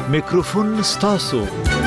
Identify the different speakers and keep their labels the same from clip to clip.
Speaker 1: میکروفون ستاسو.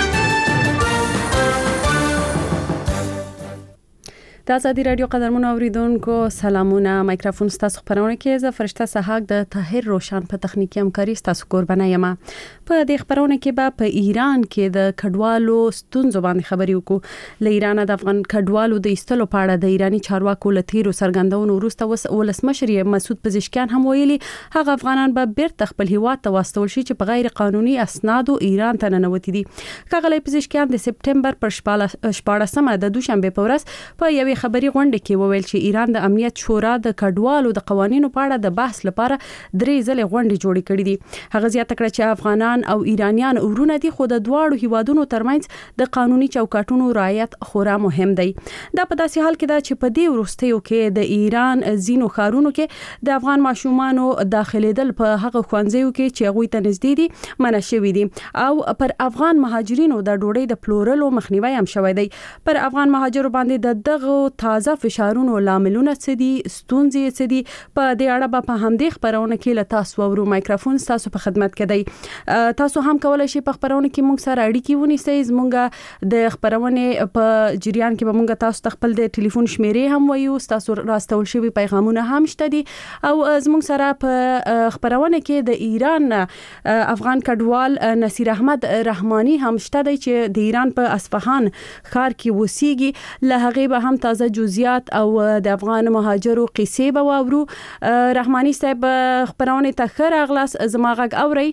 Speaker 2: د ازادي رادیو قدرمن اوریدونکو سلامونه. مایکروفون ستاسو خبرونه کې زه فرشته سحاق د طاهر روشن په تخنیکی همکاري ستاسو قربانه یم. په دې خبرونه کې به په ایران کې د کډوالو ستونزو باندې خبرې وکړو. له ایران د افغان کډوالو د ایستلو په اړه د ایرانی چارواکو لتیرو سرګندونو وروسته ولسمشر مسعود پزشکیان هم ویلي هغه افغانان به بیرته خپل هیواد ته واستول شي چې په غیر قانوني اسنادو ایران ته ننوتي دي. ښاغلی پزشکیان د سپټمبر پر 14مه د دوشنبه په ورځ په یوې خبري غونډه کې وویل چې ایران د امنیت شورا د کډوالو د قوانینو په اړه د بحث لپاره درې ځله غونډې جوړې کړې دي. هغه زیاته کړه چې افغانان او ایرانیان ورونه دي خو د دواړو هیوادونو ترمنځ د قانوني چوکاټونو رعایت خورا مهم دی. دا په داسې حال کې ده چې په دې وروستیو کې د ایران ځینو ښارونو کې د افغان ماشومانو داخليدل په هغه ښوونځیو کې چې هغه ته نږدې دي منع شوی دي او پر افغان مهاجرینو د ډوډۍ د پلورلو مخنیوي هم شوی دی. پر افغان مهاجرو باندې د دغه تازه فشارونو لاملونه څه دي، ستونزې څه دي، په دې اړه په همدې خبرونه کې له تاسو ورو. مایکروفون تاسو په خدمت کې دی. تاسو هم کولای شئ په خبرونه کې موږ سره اړیکې ونیسئ. زموږ د خبرونه په جریان کې به موږ تاسو ته خپل د ټلیفون شمیرې هم وایو. تاسو راستول شوی پیغامونه هم شته دي او زموږ سره په خبرونه کې د ایران افغان کډوال نصیر احمد رحمانی هم شته دی چې د ایران په اصفهان ښار کې وسیږي. له هغه به هم تازه جزئیات او د افغان مهاجرو قصې به واورو. رحمانی صاحب خبرونه ته خیر اغلاس زما غږ اوري؟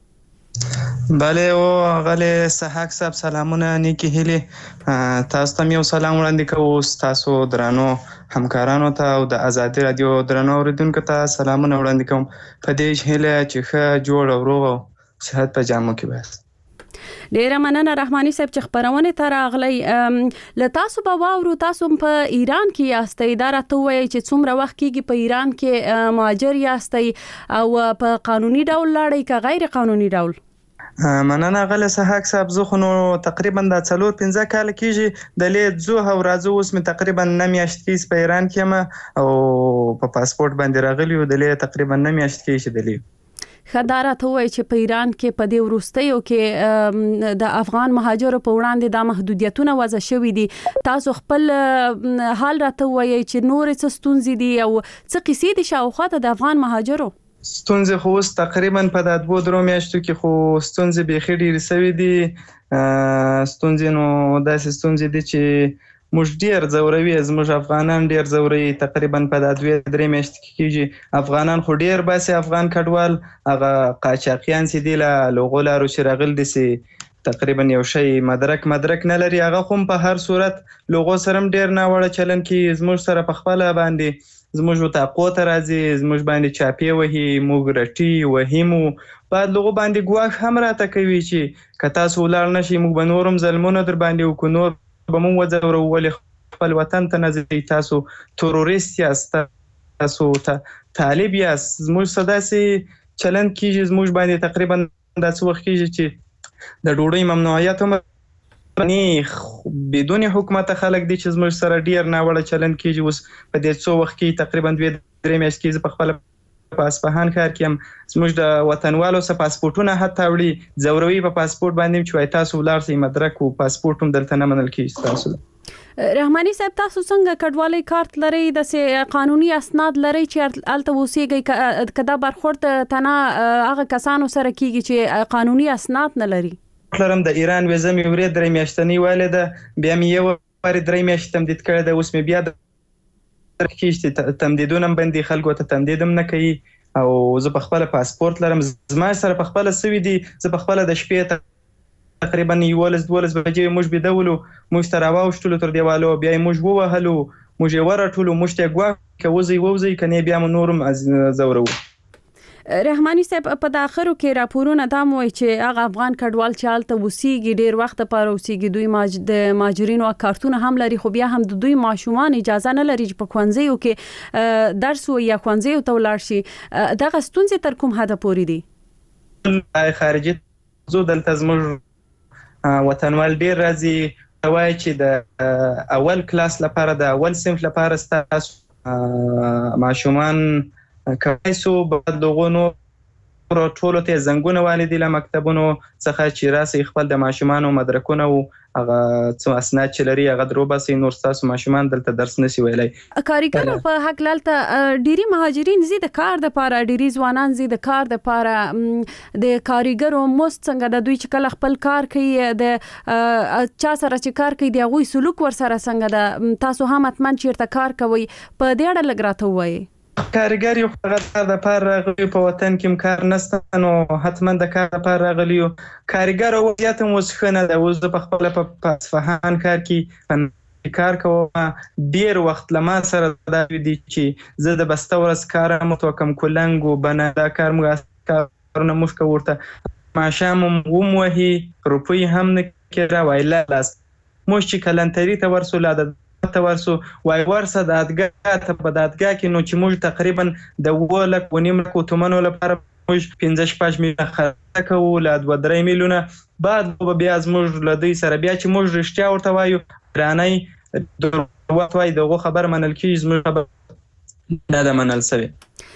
Speaker 3: بله او غله سحاق صاحب سلامونه نیکی هیله. تاسو ته یو سلام وړاندې کوم. تاسو درانو همکارانو ته او د ازادي رادیو درنو اوریدونکو ته سلامونه وړاندې کوم. په دې هیله چې ښه جوړ او روغ او صحت په جامو کې وایي.
Speaker 2: ډیره مننه رحمانی صاحب چې خبرونه ته راغلی. ل تاسو به واورو تاسو په ایران کې یاستئ. دا راته وایي چې څومره وخت کېږي په ایران کې مهاجر یاستئ او په قانوني ډول لاړئ که غیر قانوني ډول؟
Speaker 3: مننه غله سحاق صاحب. زه خو نو تقریبا د 4-5 کال کېږي د لید زو او راځو. اوس مې تقریبا 9 میاشتې کې په ایران کې یم او په پاسپورت باندې راغلی و. د لید تقریبا 9 میاشتې کې د لید
Speaker 2: خدای ته وایي چې په ایران کې په دې وروستیو کې د افغان مهاجرو په وړاندې د محدودیتونه وضع شوې دي. تاسو خپل حال راته وایي چې نور څه ستونزې دي او څه قصې دي شاوخوا د افغان مهاجرو؟
Speaker 3: ستونزې خو اوس تقریبا په د 2-3 میاشتو کې خو ستونزې بېخي ډېرې سوي دي. ستونزې نو داسې ستونزې دي چې موږ ډیر زوروي. زموږ افغانان ډیر زوروي. تقریبا په د 2-3 میاشتې کې کېږي افغانان خو ډیر باسي افغان کډوال هغه قاچاقیان چې دی له لوغو لارو چې راغل دي سي تقریبا یو شی مدرک نه لري. هغه خو په هر صورت لوغو سره ډیر نه وړه چلن کې زموږ سره په خپل باندې زموږ تاقو ته راځي. زموږ باندې چاپی وهي موږ رټي وهیمو بعد لوغو باندې ګواښ هم راته کوي چې که تاسو ولاړ نشئ موږ به نورم ظلمونه در باندې وکړو. نور به مونږ وځورو ولې خپل وطن ته نه ځئ. تاسو تروریست یاست، تاسو طالب یاست. زموږ داسې چلند کېږي زموږ باندې تقریبا داسې وخت کېږي چې د ډوډۍ ممنوعیت هم بدون حکومت خلک دي چې زموږ سره ډیر ناوړه چلند کېږي. اوس په دې څو وخت کې تقریبا 2-3 میاشتې کې په خپل په اصفهان ښار کې هم زموږ د وطنوالو سره پاسپورتونه حتی وړي زوروي په پاسپورت باندې چې وای تاسو ولاړ سئ مدرک او پاسپورت هم دلته نه منل کېږي. تاسو
Speaker 2: رحمانی صاحب تاسو څنګه کډوالۍ کارت لرئ، د قانوني اسناد لرئ چې الته اوسېږئ کدا برخورد تنه هغه کسانو سره کېږي چې قانوني اسناد نه لري؟
Speaker 3: لرم د ایران ویزه مې ورې 3 میاشتنۍ والده بیا مې یو واري 3 میاشتې تمدید کړی ده. اوس مې بیا کېږي تمدیدونه باندې خلکو ته تمدید هم نه کوي او زه په خپل پاسپورت لرم. زما سره په خپل سوي دي. زه په خپل د شپې تقریبا 11 بجې موږ بيدولو موږ ته راوښتلو تر دیوالو بیا موږ ووهلو موږ یې ورټولو موږ ته ګواښ کوي کنه بیا نورم از زورو.
Speaker 2: رحمانی صاحب په داخرو کې راپورونه دا موي چې هغه افغان کډوال چې حالت وسیږي ډیر وخت لپاره وسیږي دوی د ماجرینو کارتونه هم لري خو بیا هم د دوی ماشومان اجازه نه لري چې په خوانځیو کې درس و یا خوانځیو ته ولاړ شي. دغه ستونزې تر کوم حد پورې دي؟
Speaker 3: خارجي زو دلته زموږ وطنوال ډیر راځي وایي چې د اول کلاس لپاره د اول صنف لپاره ستاسو ماشومان کایسو بعد لغونو ټولو ته زنګونه والدي له مکتبونو څخه چې راسي خپل د ماشومانو مدرکونه او هغه څو اسناد چې لري هغه دروباسي نور تاسو ماشومان دلته درس نشي ویلای.
Speaker 2: کاریګر په حق لالته ډيري مهاجرین زی د کار د پاره ډيري ځوانان زی د کار د پاره د کاریګرو مست څنګه د دوی چې کله خپل کار کوي د چا سره چې کار کوي د غوي سلوک ور سره څنګه د تاسو هم اتمن چیرته کار کوي په دې اړه لګراته وایي.
Speaker 3: کارګر یو هغه د پاره راغلی په وطن کې کار نشته نو حتما د کار لپاره راغلی یو کارګر او زیات موسخنه د اوس په خپل په اصفهان کار کې کار کوم ډیر وخت لما سره دا دي چې زه د بستورس کارم تو کم کولنګو بنا دا کار کارونه مشک ورته ماشام وموهي روپی هم نه کړه وایلا لاس مش چې کلنتری ته ورسول د ورسو وای ورسه د ادګه ته په دادګه کې نو چې موږ تقریبا د 1.5 تومنو لپاره موږ 15 میلیونه خرڅ کوو ل 2.3 میلیونه بعد بیا موږ له دوی سره بیا چې موږ رښتیا ورته وایو رانای د وای دغه خبر منل کیږي موږ نه د منل سوي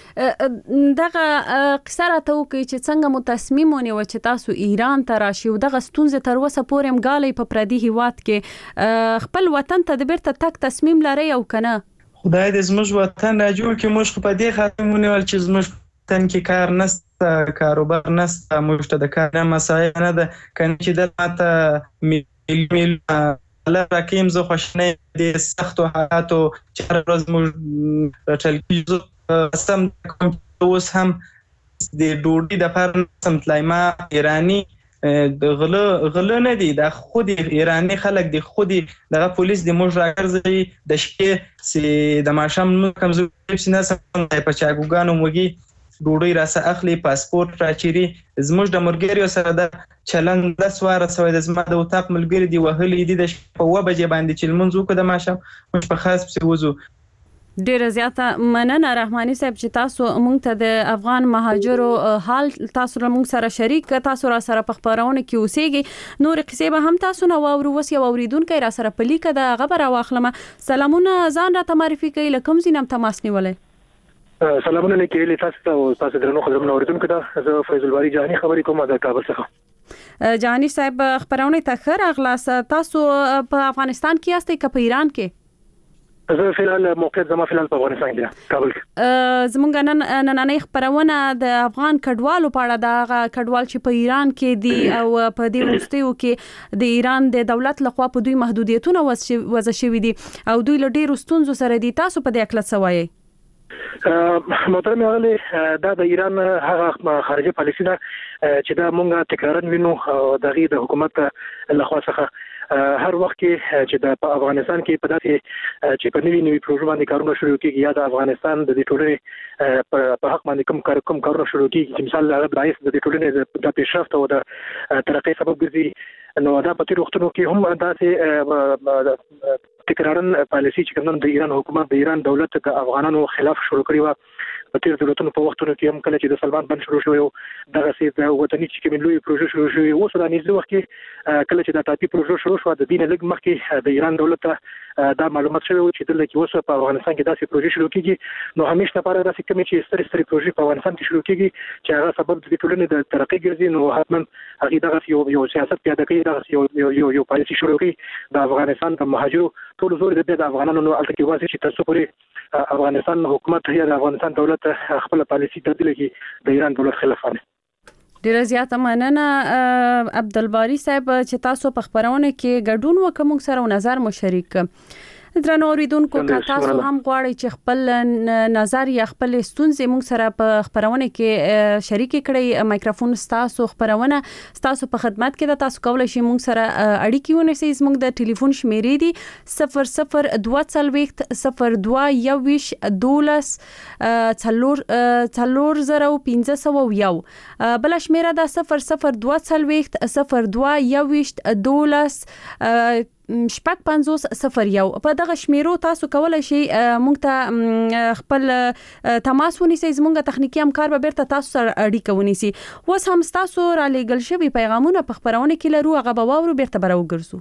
Speaker 2: دغه قصه راته وکړي چې څنګه مو تصمیم ونیو چې تاسو ایران ته راشئ او دغه ستونزې تر اوسه پورې هم غالي په پردي هیواد کې خپل وطن ته د بیرته تک تصمیم لري او کنه
Speaker 3: خدای دې زموږ وطن را جوړ کړي موږ په دې خاطر ونیول چې زموږ وطن کې کار نشته کاروبار نشته موږ ته د کار مسایل نه ده کنه چې د ماته میل راکیم زه خوشنه دي سخت حالاتو چر ورځ موږ راټل کیږو سم اوس هم د ډوډۍ د پر سم تلایما ایرانی غله نه دي د خودي ایرانی خلک دي خودي دغه پولیس د موږ راګرځي د شپې سي د ماشام کمزوري سینه سم په چاګوګانو موږي ډوډۍ راسه اخلي پاسپورت راچيري زموږ د مرګریو سره د چلن د سوار سوي د زما د وطاق ملګری دی وهلي دي د شپه و بجې باندې چې منځو کو د ماشام موږ په خاص پسې وځو.
Speaker 2: ډیر زیاته مننه رحماني صاحب چې تاسو مونږ ته د افغان مهاجرو حال تاسو مونږ سره شریک تاسو را سره په خبرونه کې اوسېږي نور قصې به هم تاسو نو وروس یو اوریدونکو را سره پلیک د غبر واخلم. سلامونه ځان را معرفي کوي لکم زینم تماس نیولې.
Speaker 1: سلامونه لیکلي تاسو درنو خبرونه اوریدونکو ته زه فیض الباری جهانی خبرې کوم د کابل څخه.
Speaker 2: جهانی صاحب خبرونه ته خیر اغلاس تاسو په افغانستان کې یاستئ که په ایران کې؟
Speaker 1: زه فعلا موقعیت زما فعلا په افغانستان کې کابل کې.
Speaker 2: زمونږ نننۍ خبرونه د افغان کډوالو په اړه د کډوال چې په ایران کې دي او په دې وروستیو کې د ایران د دولت لخوا په دوی محدودیتونه وضع شوي دي او دوی له ډېرو ستونزو سره دي. تاسو په دې اړه څه وایئ؟
Speaker 1: محترم اغلی دا د ایران هغه خارجي پالیسي ده چې دا مونږه تکرارا وینو دغه د حکومت لخوا څخه هر وخت کې چې د افغانستان کې په داسې چې په نوي پروژه باندې کارونه شروع کیږي یا د افغانستان د ټولنې په حق باندې کوم کارونه شروع کیږي چې مثال هغه رئیس د ټولنې د پیشرفت او د ترقۍ سبب ګرځي نو دا په تیر وختونو کې هم داسې تکرارا پالیسي چې کوم د ایران حکومت د ایران دولت د افغانانو خلاف شروع کړی و په تیر دولتونو په وختونو کې هم کله چې د سلمان بند شروع شوی دغه سي د وطني چې کوم لوی پروژه شروع شوی اوس د نږدې وخت کې کله چې د ټاپي پروژه شروع شو د دین لګ مخکې د ایران دولت دا معلومات شوی چې د لکه اوس په افغانستان کې داسې پروژه شروع کیږي نو همیشه لپاره داسې کوم چې ستري پروژه په افغانستان کې شروع کیږي چې هغه سبب د ټولنې د ترقۍ ګرځي نو حتما هغه دغه یو سیاست پیاده کوي دغه یو پالیسي شروع کوي د افغانستان د مهاجرو ټول زور د افغانانو نو الته کې واسي چې تاسو پورې افغانستان حکومت یا د افغانستان دولت خپل پالیسي تبدیل کړي د ایران دولت خلاف نه.
Speaker 2: ډیره زیاته مننه عبدالباری صاحب چې تاسو په خبرونه کې ګډون وکوم سره نظر مو شریک. درنو اوریدونکو که تاسو هم غواړئ چې خپل نظر یا خپل ستونزې موږ سره په خبرونه کې شریک کړئ مایکروفون تاسو خبرونه تاسو په خدمت کې ده تاسو کولای شئ موږ سره اړیکې ونیسئ. زموږ د ټلیفون شمیرې دي 0022401501 بل شمیره ده 0022401201 شپږ 5001 په دغه شمیرو تاسو کولای شئ مونږ ته خپل تماس ونیسئ. زموږ تخنیکی همکار به بیرته تاسو سره اړیکه ونیسي. اوس هم تاسو را لېږل شوي پیغامونه په خبرونه کې لرو هغه به واورو بیرته به راوګرځو.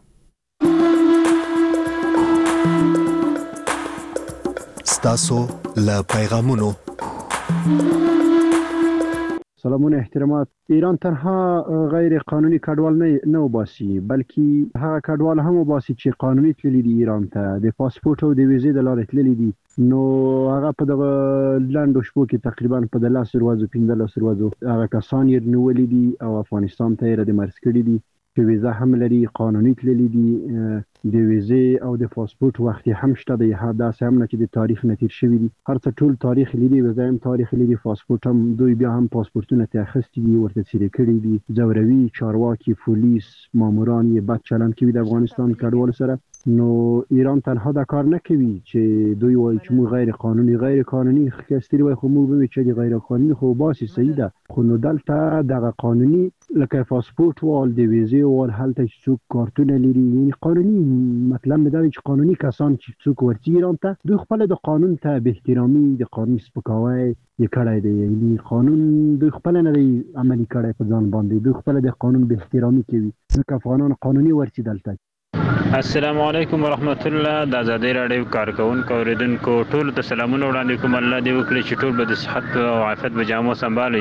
Speaker 4: ستاسو له پیغامونو سلامونه احترامات. ایران تنها غیر قانوني کډوال نه وباسي بلکې هغه کډوال هم وباسي چې قانوني تللي دي ایران ته د پاسپورت او د ویزې د لارې تللي دي. نو هغه په دغه لاندو شپو کې تقریبا په 10 ورځو 15 ورځو هغه کسان یې نیولي دي او افغانستان ته یې مرس کړي دي چې ویزه هم لري، قانوني تللي دي، د ویزې او د پاسپورت وخت هم شته دی، داسې هم نه چې د تاریخ نه تیر شوي دي، هر څه ټول تاریخ لري، ویزه هم تاریخ لري، پاسپورت هم دوی بیا هم پاسپورتونه ته اخیستي دي، ورته څیرې کړي دي، ځوروي چارواکي پولیس ماموران یې بد چلند کوي د افغانستان کډوالو سره. نو ایران تنها دا کار نه کوي چې دوی وایي چې موږ غیر قانوني خستري وای، خو موږ به چې د غیر قانوني خو باسي صحیح ده، خو نو دلته دغه قانوني لکه پاسپورت وال د ویزې وال هلته چې څوک کارتونه لري، یعنی قانوني مطلب دا چې قانوني کسان چې څوک ورته ایران ته دوی خپل د قانون ته به احترامي د قانون سپکاوی یې کړی دی، یعنی قانون دوی خپل نه دی عملي کړی په ځان باندې، دوی خپل د قانون به احترامي کوي، ځکه افغانان قانوني ورته دلته.
Speaker 5: السلام علیکم ورحمت الله. د آزادۍ راډیو کارکونکو اوریدونکو ټول ته سلامونه وړاندې کوم. الله دې وکړي چې ټول به د صحت او عافیت به جامو سنبالي.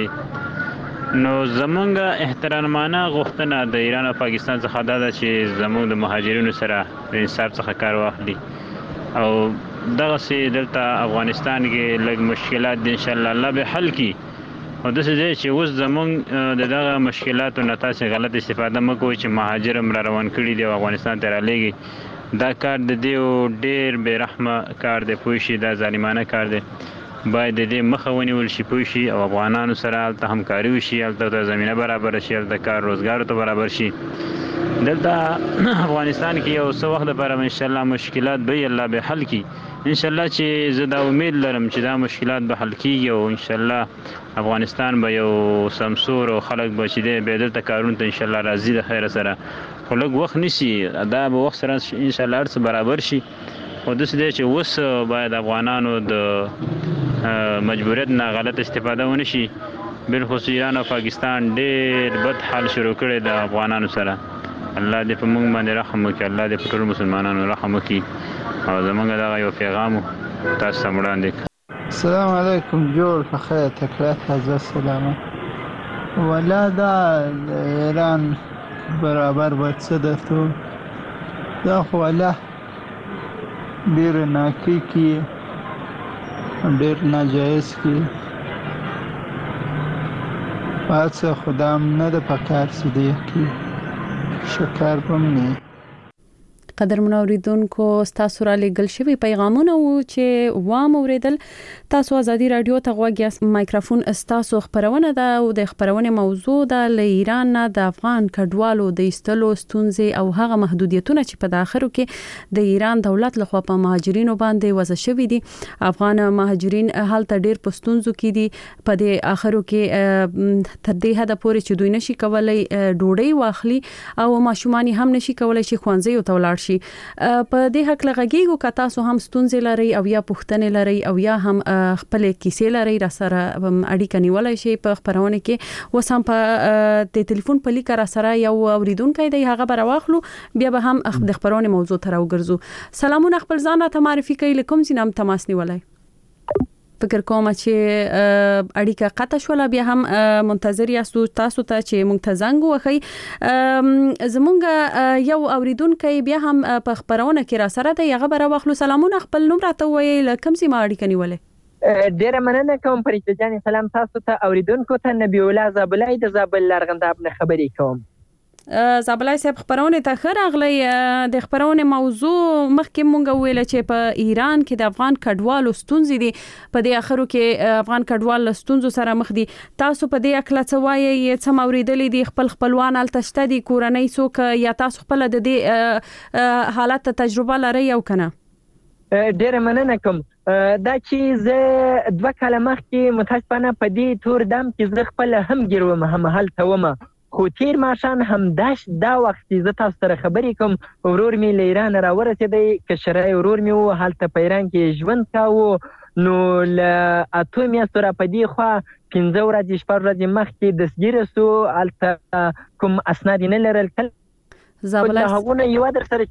Speaker 5: نو زمونږ احترامانه غوښتنه د ایران او پاکستان څخه دا ده چې زمونږ د مهاجرینو سره د انصاف څخه کار واخلي او دغسې دلته افغانستان کې لږ مشکلات دي انشاءالله الله به حل کړي. او داسې دی چې اوس زمونږ د دغه مشکلاتو نه تاسې غلط استفاده مه کوئ چې مهاجر هم را روان کړي دي او افغانستان ته رالیږي. دا کار د دې ډېر بې رحمه کار دی، پوه شي، دا ظالمانه کار دی، باید د دې مخه ونیول شي، پوه شي، او افغانانو سره هلته همکاري وشي، هلته ته زمینه برابره شي، هلته کار روزګارو ته برابر شي. دلته افغانستان کې یو څه وخت لپاره انشاءالله مشکلات به الله به حل کړي. انشاءالله چې زه دا امید لرم چې دا مشکلات به حل کېږي او انشاءالله افغانستان به یو سمسور او خلک به چې دی بیا دلته کارونو ته انشاءالله راځي د خیره سره، خو لږ وخت نیسي، دا به وخت سره انشاءالله هر څه برابر شي. خو داسې دی چې اوس باید افغانانو د مجبوریت نه غلط استفاده ونه شي. بالخصوص ایران او پاکستان ډېر بد حال شروع کړی د افغانانو سره. الله دې په موږ باندې رحم وکړي، الله دې په ټولو مسلمانانو رحم وکړي. او زمونږ دغه یو پیغام تاسو ته وړاندې کړم.
Speaker 6: السلام علیکم. جوړ په خیر، تکلیف حضرت سلامت. ولا دا ایران برابر ورڅ درته دا خو الله ډېر ناکي کی، ډېر ناجایز کی، پاتې خدام نه د پکار سدي کی شکر بمني.
Speaker 2: قدرمن اوریدونکو ستاسو را لېږل شوي پیغامونه وو چې وام اوریدل. تاسو آزادي رادیو ته غوږ یاست. مایکروفون ستاسو خبرونه ده او د خبرونې موضوع ده له ایران نه د افغان کډوالو د ایستلو ستونزې او هغه محدودیتونه چې په داخلو کې د ایران دولت لخوا په مهاجرینو باندې وضع شوي دي. افغان مهاجرین هلته ډېر په ستونزو کې دي. په دې اخرو کې تر دې حد پورې چې دوی نشي کولای ډوډۍ واخلي او ماشومان هم نشي کولای چې ښوونځي ته ولاړ شي. په دې حق لغږیږو که تاسو هم ستونزې لرئ او یا پوښتنې لرئ او یا هم خپل کیسې لرئ را سره اړیکه نیولای شئ په خبرونه کې. اوس هم په د ټلیفون په لیک را سره یو اوریدونکی دی، هغه به راواخلو، بیا به هم د خبرونه موضوع ته راوګرځو. سلامونه، خپل ځان راته معرفي کړئ، له کوم ځای نه تماس نیولای؟ فکر کوم چې اړیکه قطع شوله، بیا هم منتظر یاستو تاسو ته چې موږ ته زنګ ووهئ. زمونږ یو اوریدونکی بیا هم په خبرونه کې را سره دی، هغه به راواخلو. سلامونه، خپل نوم راته ووایئ، له کوم ځای ما اړیکه نیولې؟
Speaker 7: ډیره مننه کوم فرشته جان. سلام تاسو ته اوریدونکو ته. نبی الله زابلای د زابل لارغنداب نه خبرې کوم.
Speaker 2: زابلای صاحب، خبرونه ته ښه راغلی. د خبرونه موضوع مخکې مونږ ویل چې په ایران کې د افغان کډوالو ستونزې دي، په دې اخرو کې افغان کډوال له ستونزو سره مخ دي. تاسو په دې اکله څه وایئ؟ څه موریدلې دي؟ خپلوان هلته شته دي، کورنۍ څوک، یا تاسو خپله د دې حالت ته تجربه لرئ او که نه؟
Speaker 7: ډیره مننه کوم. دا چې زه 2 کاله مخکې متاسفانه په دې تور دام کې زه خپل هم ګیر وم، هم هلته وم، خو تیر ماښام همداش دا وخت زه تاسو سره خبرې کوم، ورور مې له ایران راورسېدی، کشری ورور مې و، هلته په ایران کې ژوند کاوه. نو له 8 میاشتو را په دې خوا 15 ورځې 4 ورځې مخکې دستګیره سو، هلته کوم اسناد نه لرل.
Speaker 2: زابلای
Speaker 7: هغونه یو در سره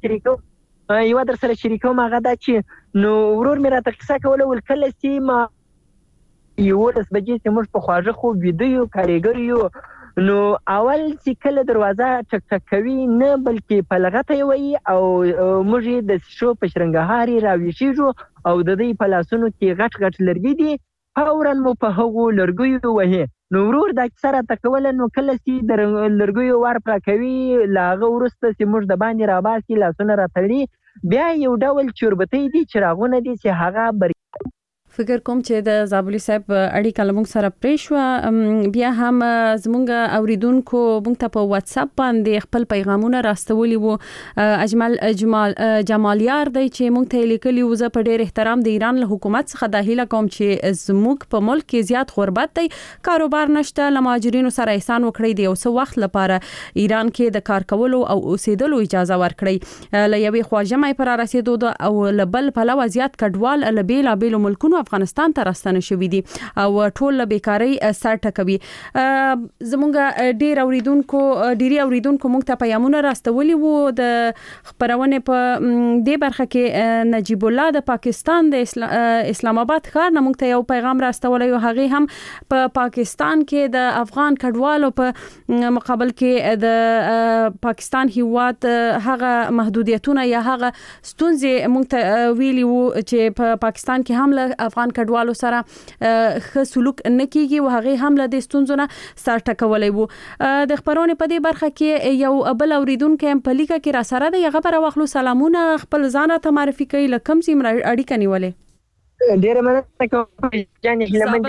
Speaker 7: شریکوم، هغه دا چې نو ورور مې راته قصه کوله، ول کله چې ما 11 بجې چې موږ په خواږه خوب ویده یو کارګر یو نو اول چې کله دروازه ټک ټک کوي نه بلکې په لغته وي او موږ د شو په شرنګهاري راويشيږو او د دې په لاسونو کې غټ غټ لرګي دي فورا مو په هغو لرګیو وهي نو ورور د اکثره تکول نو کله چې د لرګیو ور پر کوي لاغه ورسته چې موږ د باندې راباسي لاسونه راتړي بیا یو ډول چوربتي دي چراغونه دي چې هغه
Speaker 2: فکر کوم چې د زابلی صاحب اړیکه لمون سره پریښو بیا هم زمونږ اوریدونکو مونږ ته په واتس اپ باندې خپل پیغامونه راستولي وو اجمل جمالیار دی چې مونږ ته لیکلي وو زه په ډېر احترام د ایران له حکومت څخه د هیله کوم چې زموږ په ملک کې زیات غربت دی کاروبار نشته له مهاجرینو سره احسان وکړي دی او څه وخت لپاره ایران کې د کار کولو او اوسېدلو اجازه ورکړي له یوې خواجمې پر رسیدو او لبل په لوا زیات کډوال له بیل ملکونو افغانستان ته راستنه شوې دي او ټول له بیکاری سر ټکوي زمونږ ډیری اوریدونکو موږ ته پیغامونه راستولي وو د خبرونه په دې برخه کې نجیب الله د پاکستان د اسلام آباد ښار نه موږ ته یو پیغام راستولی او هغه هم په پاکستان کې د افغان کډوالو په مقابل کې د پاکستان هیواد هغه محدودیتونه یا هغه ستونزې موږ ته ویلي وو چې په پاکستان کې هم له افغان کډوالو سره ښه سلوک نه کیږي او هغه هم له دې ستونزو نه سر ټکولای وو د خبرونه په دې برخه کې یو بل اوریدونکو هم په لیکه کې را سره د یغه پر واخلو سلامونه خپل ځان ته معرفي کوي لکم سیم اړیکه نیولې
Speaker 7: ډیره مننه کوم جانې هلمند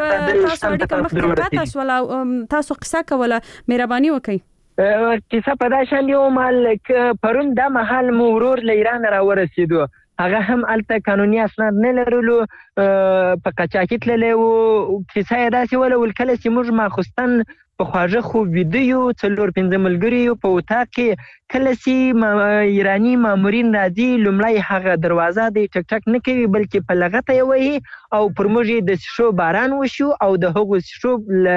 Speaker 2: جماعت تاسو قصه کوله مهرباني وکړئ
Speaker 7: کیسه په دا شان یو مال پرون د محل مورور له ایران را ورسېدو هغه هم الته قانوني اسناد نه لرلو په قاچاقي تللی وو کیسه یې داسې وله ول کله چې موږ ماخوستن په خواږه خوب ویده یو 4-5 ملګري یو په اتاق کې کله چې ایراني مامورین راځي لومړی هغه دروازه د ټک ټک نه کوي بلکې په لغته یې وهي او پر موږ د شو باران وشو او د هغو شو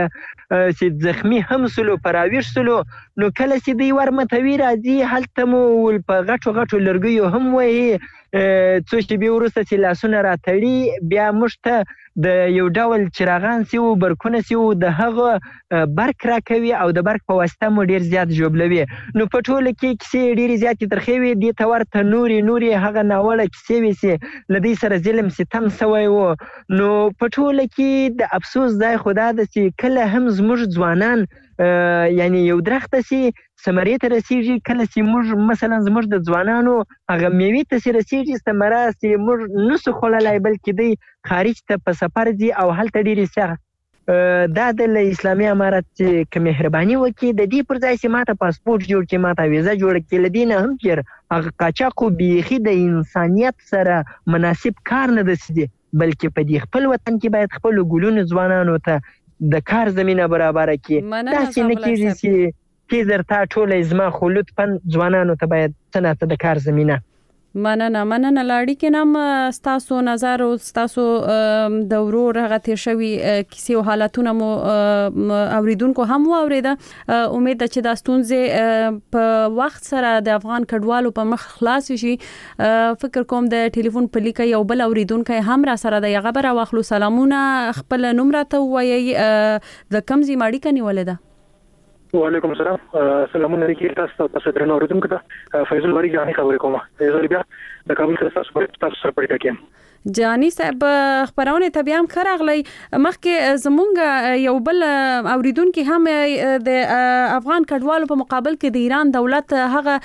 Speaker 7: چې زخمی هم سلو پراویش سلو نو کله چې دی ورمتوي راځي هلته مو په غټو لرګیو هم وهي څو چې بیا وروسته چې لاسونه راتړي بیا موږ ته د یو ډول چراغان سیو برکونه سیو د هغه برق راکوي او د برق په واسطه مو ډیر زیات ژوبلوي نو په ټوله کې کیسې ډیرې زیاتې ترخې وي دې ته ورته نورې هغه ناوړه کیسې وي چې له دې سره ظلم ستم سوی و نو په ټوله کې د افسوس ځای خو دا ده چې کله هم زموږ ځوانان یعنی یو درخته سي ثمرې ته رسیږي کله چې موږ مثلا زموږ د ځوانانو هغه میوې ته رسیږي ثمره چې موږ نسو خللای بلکې دی خارج ته په سفر دي او هلته ډیرې سخت دا د اسلامي امارت کې مهرباني وکړي د دې پر ځای چې ماته پاسپورت جوړ کړي ماته ویزه جوړ کړي لدینه هم چیر هغه قاچاقو بیخي د انسانیت سره مناسب کار نه دسي بلکې په دې خپل وطن کې باید خپل ګلونو ځوانانو ته د کار زمينه برابر کړي دا چې نه کېږي چې زرتا ټول ازما خلود پن ځوانانو ته باید څنګه د کار زمينه
Speaker 2: مننه لاړی کې نام تاسو نظر او تاسو د ورور هغه تیر شوی کیسې او حالتونه مو اوریدونکو هم اوریده امید ده چې دا ستونزې په وخت سره د افغان کډوالو په مخ خلاص شي فکر کوم د ټلیفون په لیکه یو بل اوریدونکو هم را سره د یغه بر واخلو سلامونه خپل نوم راته وایي د کمزې ماړی کني ولده
Speaker 1: وعلیکم السلام سلامونه لیکي تاسو درنو اوریدونکو ته فیض الباری جاني خبرې کوم زه بیا د کابل څخه تاسو سره پړی کوم
Speaker 2: جاني صاحب خبرونه ته بیا هم خراغلی مخکې زمونږ یو بل اوریدونکو هم د افغان کډوالو په مقابل کې د ایران دولت هغه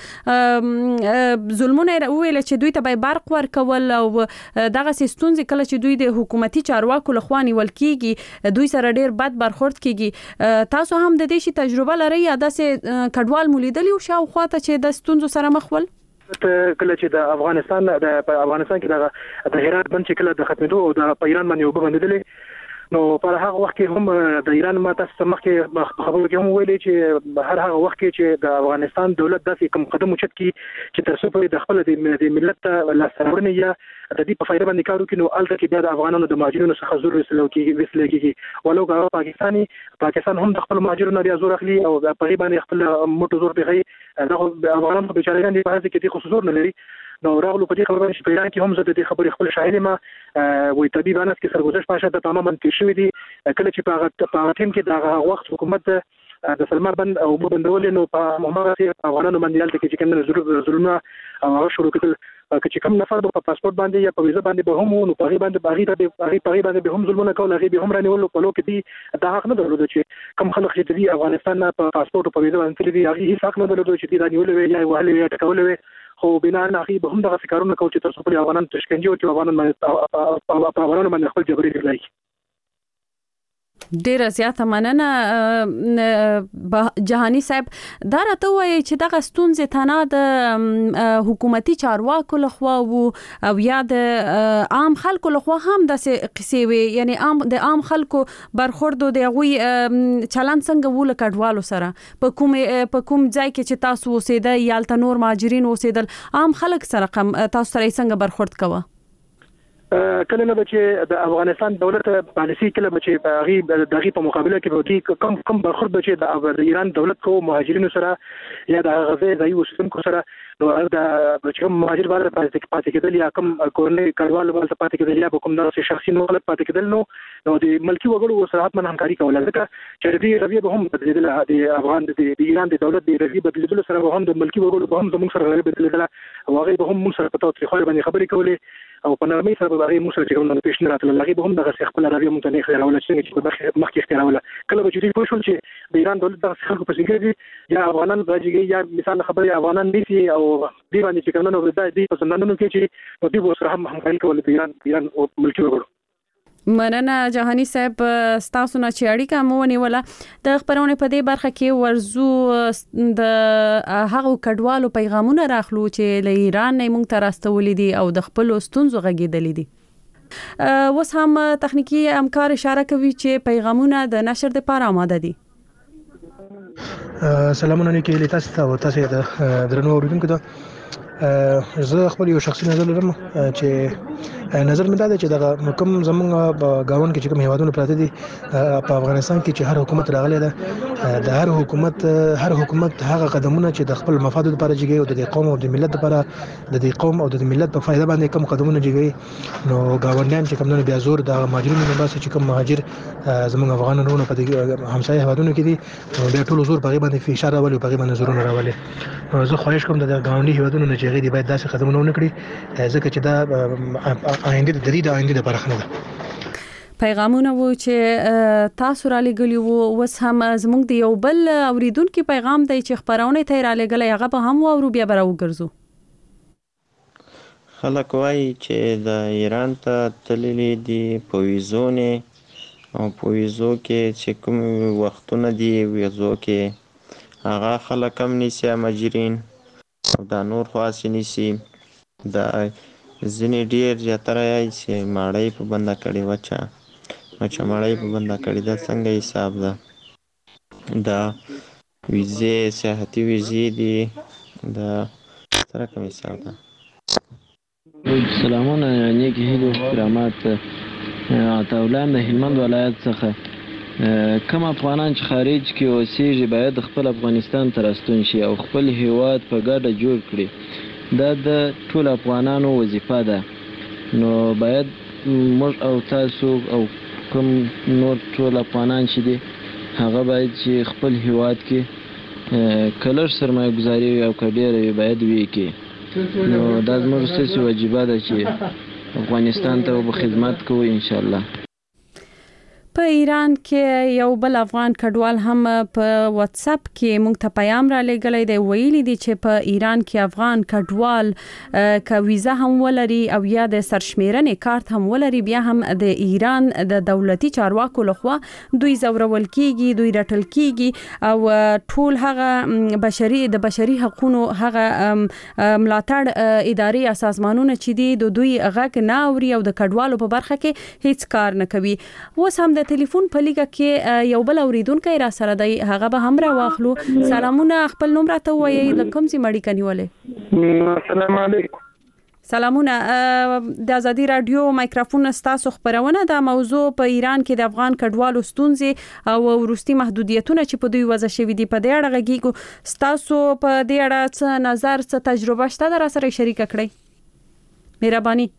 Speaker 2: ظلمونه ویل چې دوی ته به برق ورکول او دغه ستونزې کله چې دوی د حکومتي چارواکو لخوا نیول کیږي دوی سره ډیر بد برخورد کیږي تاسو هم د دې شي تجربه لرئ یا داسې کډوال مولیدلی او شاوخواته چې د ستونزو سره مخ ول
Speaker 1: کله چې د افغانستان کې د هرات بند چې کله د ختمېدو او د ایران باندې وبندېدل نو په هغه وخت کې هم د ایران ماته سمخه خبرو کې هم ویلي چې هر هغه وخت کې چې د افغانستان دولت داسې کوم قدم اوچت کی چې تر څو په خپل د ملت لا سرورنه یا د دې په فایده باندې کار وکړي نو الته کې د افغانانو د مهاجرینو څخه زور وسلېږي ولو که پاکستان هم د خپل مهاجرینو بیا زور اخلي او په غیبه باندې خپل موټو زور بغي دغه افغانانو په چارهګان دي په هڅه کې خصوص زور نه لري نو راغلو په دې خبره چې په ایران کې هم زه د دې خبرې خپل شاهد ما وې طبيب انس کې سرګذشت پاشه د تماما تیر شوی دي کله چې په هغه ټیم کې د وخت حکومت د سلمان بند او بندول نو په محمد افغانانو باندې یالته کې کوم ظلمونه او هغه شروع کړل چې کوم نفر په پاسپورت باندې یا په ویزه باندې به هم نو په غي باندې به هم ظلمونه کول هغه به هم رانیول په لو کې دي دا حق نه درلود چې کوم خلک چې دي افغانستان په پاسپورت او په ویزه باندې دي هغه هیڅ حق نه درلود چې دي رانیول وي یا وهل یا ټکول وي خو بنا نه هغه به هم دغه کارونه کوي چې تاسو په افغانان تشکنجي او چې افغانان باندې خپل جبري لري
Speaker 2: ډیره زیاته مننه جهاني صاحب دا راته وایي چې دغه ستونزې تنه د حکومتي چارواکو لخوا او یا د عام خلکو لخوا هم د قصې وي یعنی عام خلکو برخورد د غوي چلند څنګه وو لکډوالو سره په کوم ځای کې چې تاسو اوسېده یا تل نور مهاجرین اوسېدل عام خلک سره تاسو سره څنګه برخورد کوه
Speaker 1: کله نه چې د افغانستان دولت پالیسی کله چې دغه په مقابله کې کم برخورد چې د ایران دولت کو مهاجرینو سره یا د غزه ځای اوسیدونکو سره نو دا چې مهاجر باندې پاتې کېدل یا کم کورنۍ کډوال باندې پاتې کېدل یا کوم د شخصي نو غلط پاتې کېدل نو د ملکی وګړو سره حتما همکاري کوله ځکه چې د رویه به هم بدلیدل د افغان د ایران د دولت د رویه بدلیدل سره به هم د ملکی وګړو به هم زموږ سره غوړي بدلیدل او هغه به هم موږ سره په توګه خو باندې خبرې کولې او په نرمۍ سره به هغه موږ سره چې کوم پیش نه راتلل هغه به هم دغه خپل رویه مونږ نه خیرول چې په مخکې اختیاروله کله به چې پوه شول چې د ایران دولت دغه خلکو په څنګه دي یا افغانان راځي یا مثال خبرې افغانان دي او دی باندې چې کومه نو د دې په زندانونو کې چې نو دوی سره هم همکاري کول د ایران او ملکی وګړو
Speaker 2: مننه جهاني صاحب ستاسو نه چې اړیکه مو ونیوله د خبرونه په دې برخه کې ورزو د هغه کډوالو پیغامونه راخلو چې له ایران نه موږ ته راستولې دي او د خپل ستونزو غږیدلې دي اوس هم تخنیکی همکار اشاره کوي چې پیغامونه د نشر لپاره آماده دي
Speaker 8: سلامونه نیکه لیتاس ته او تاسو د درنو اوریدونکو ته زه خپل یو شخصي نظر لرم چې نظر مې دا دی چې دا کوم زمونږ گاون کې کوم هیوادونه پراته دي په افغانستان کې چې هر حکومت راغلی ده د هر حکومت هغه قدمونه چې د خپل مفاد لپاره جګي او د قوم او د ملت لپاره د دې قوم او د ملت په فایده باندې کوم قدمونه جګي نو گاونډیان چې کوم نه بیا زور د مهاجرینو نه باسي چې کوم مهاجر زمونږ افغانانو په همسایه هیوادونو کې دي نو بیا ټول زور په باندې فشار راولي په باندې زورونه راولي زه خواهش کوم د گاونډي هیوادونو نه چې باید داسې قدمونه ونکړي ځکه چې دا آینده د دې د آینده لپاره خنه ده
Speaker 2: پیغامونه وو چې تاسو را لګلی وو وس هم زموږ د یو بل اوریدونکو پیغام دی چې خبرونه ته را لګلی هغه به هم ورو بیا براو ګرځو
Speaker 9: خلک وایي چې د ایران ته تللی دي په ویزونه او په ویزو کې چې کوم وختونه دي ویزو کې هغه خلک هم نیسي مهاجرین او دا نور خاص نیسی دا ځینې ډیر زیاتره یې چې ماړی په بنده کړي وچه ماړی په بنده کړي دا څنګه حساب ده دا ویزې سیاحتي ویزې دي دا سره کوم حساب ده
Speaker 10: سلامونه نیک هیلو کرامات عطاولان د هلمند ولایت څخه کم افغانان چې خارج کې اوسېږي باید خپل افغانستان ته راستون شي او خپل هیواد په ګډه جوړ کړي دا د ټول افغانانو وظیفه ده نو باید موږ او تاسو او کوم نور ټول افغانان چې دي هغه باید چې خپل هیواد کې کلر سرمایه گذاري او کډیر باید وکړي نو دا زموږ ستاسو واجبہ ده چې افغانستان ته به خدمت کوو ان شاء الله
Speaker 2: په ایران کې یو بل افغان کډوال هم په واتس اپ کې مونږ ته پیغام را لګلې دی ویلي دي چې په ایران کې افغان کډوال ک ویزا هم ولري او یا د سرشمیرنې کارت هم ولري بیا هم د ایران د دولتي چارواکو لخوا دوی زورول کیږي دوی رټل کیږي او ټول هغه بشري حقوقو هغه ملاتړ اداري سازمانونه چې دي دوی هغه نه اوري او د کډوالو په برخه کې هیڅ کار نه کوي اوس هم د ټلیفون په لیګه کې یو بل اوریدونکو را سره دی هغه به هم را واخلو سلامونه خپل نوم راته وایي د کوم سي مړی کنيوله
Speaker 11: السلام علیکم
Speaker 2: سلامونه د ازادي رادیو مایکروفون ستاسو خبرونه د موضوع په ایران کې د افغان کډوالو ستونزې او ورستي محدودیتونه چې په دوی وضع شوي دي په دې اړه غږیږو ستاسو په دې اړه څه نظر څه تجربه شته در سره شریک کړئ مهرباني.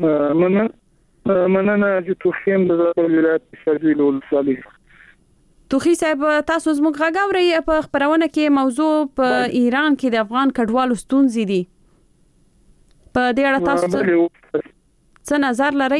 Speaker 11: مننه چې توخیم د ولایت شرجوی ولسوالۍ.
Speaker 2: توخی صاحب تاسو زموږ غږ اورئ په خبرونه کې موضوع په ایران کې د افغان کډوالو ستونزې دي. په دې اړه تاسو څه نظر لرئ؟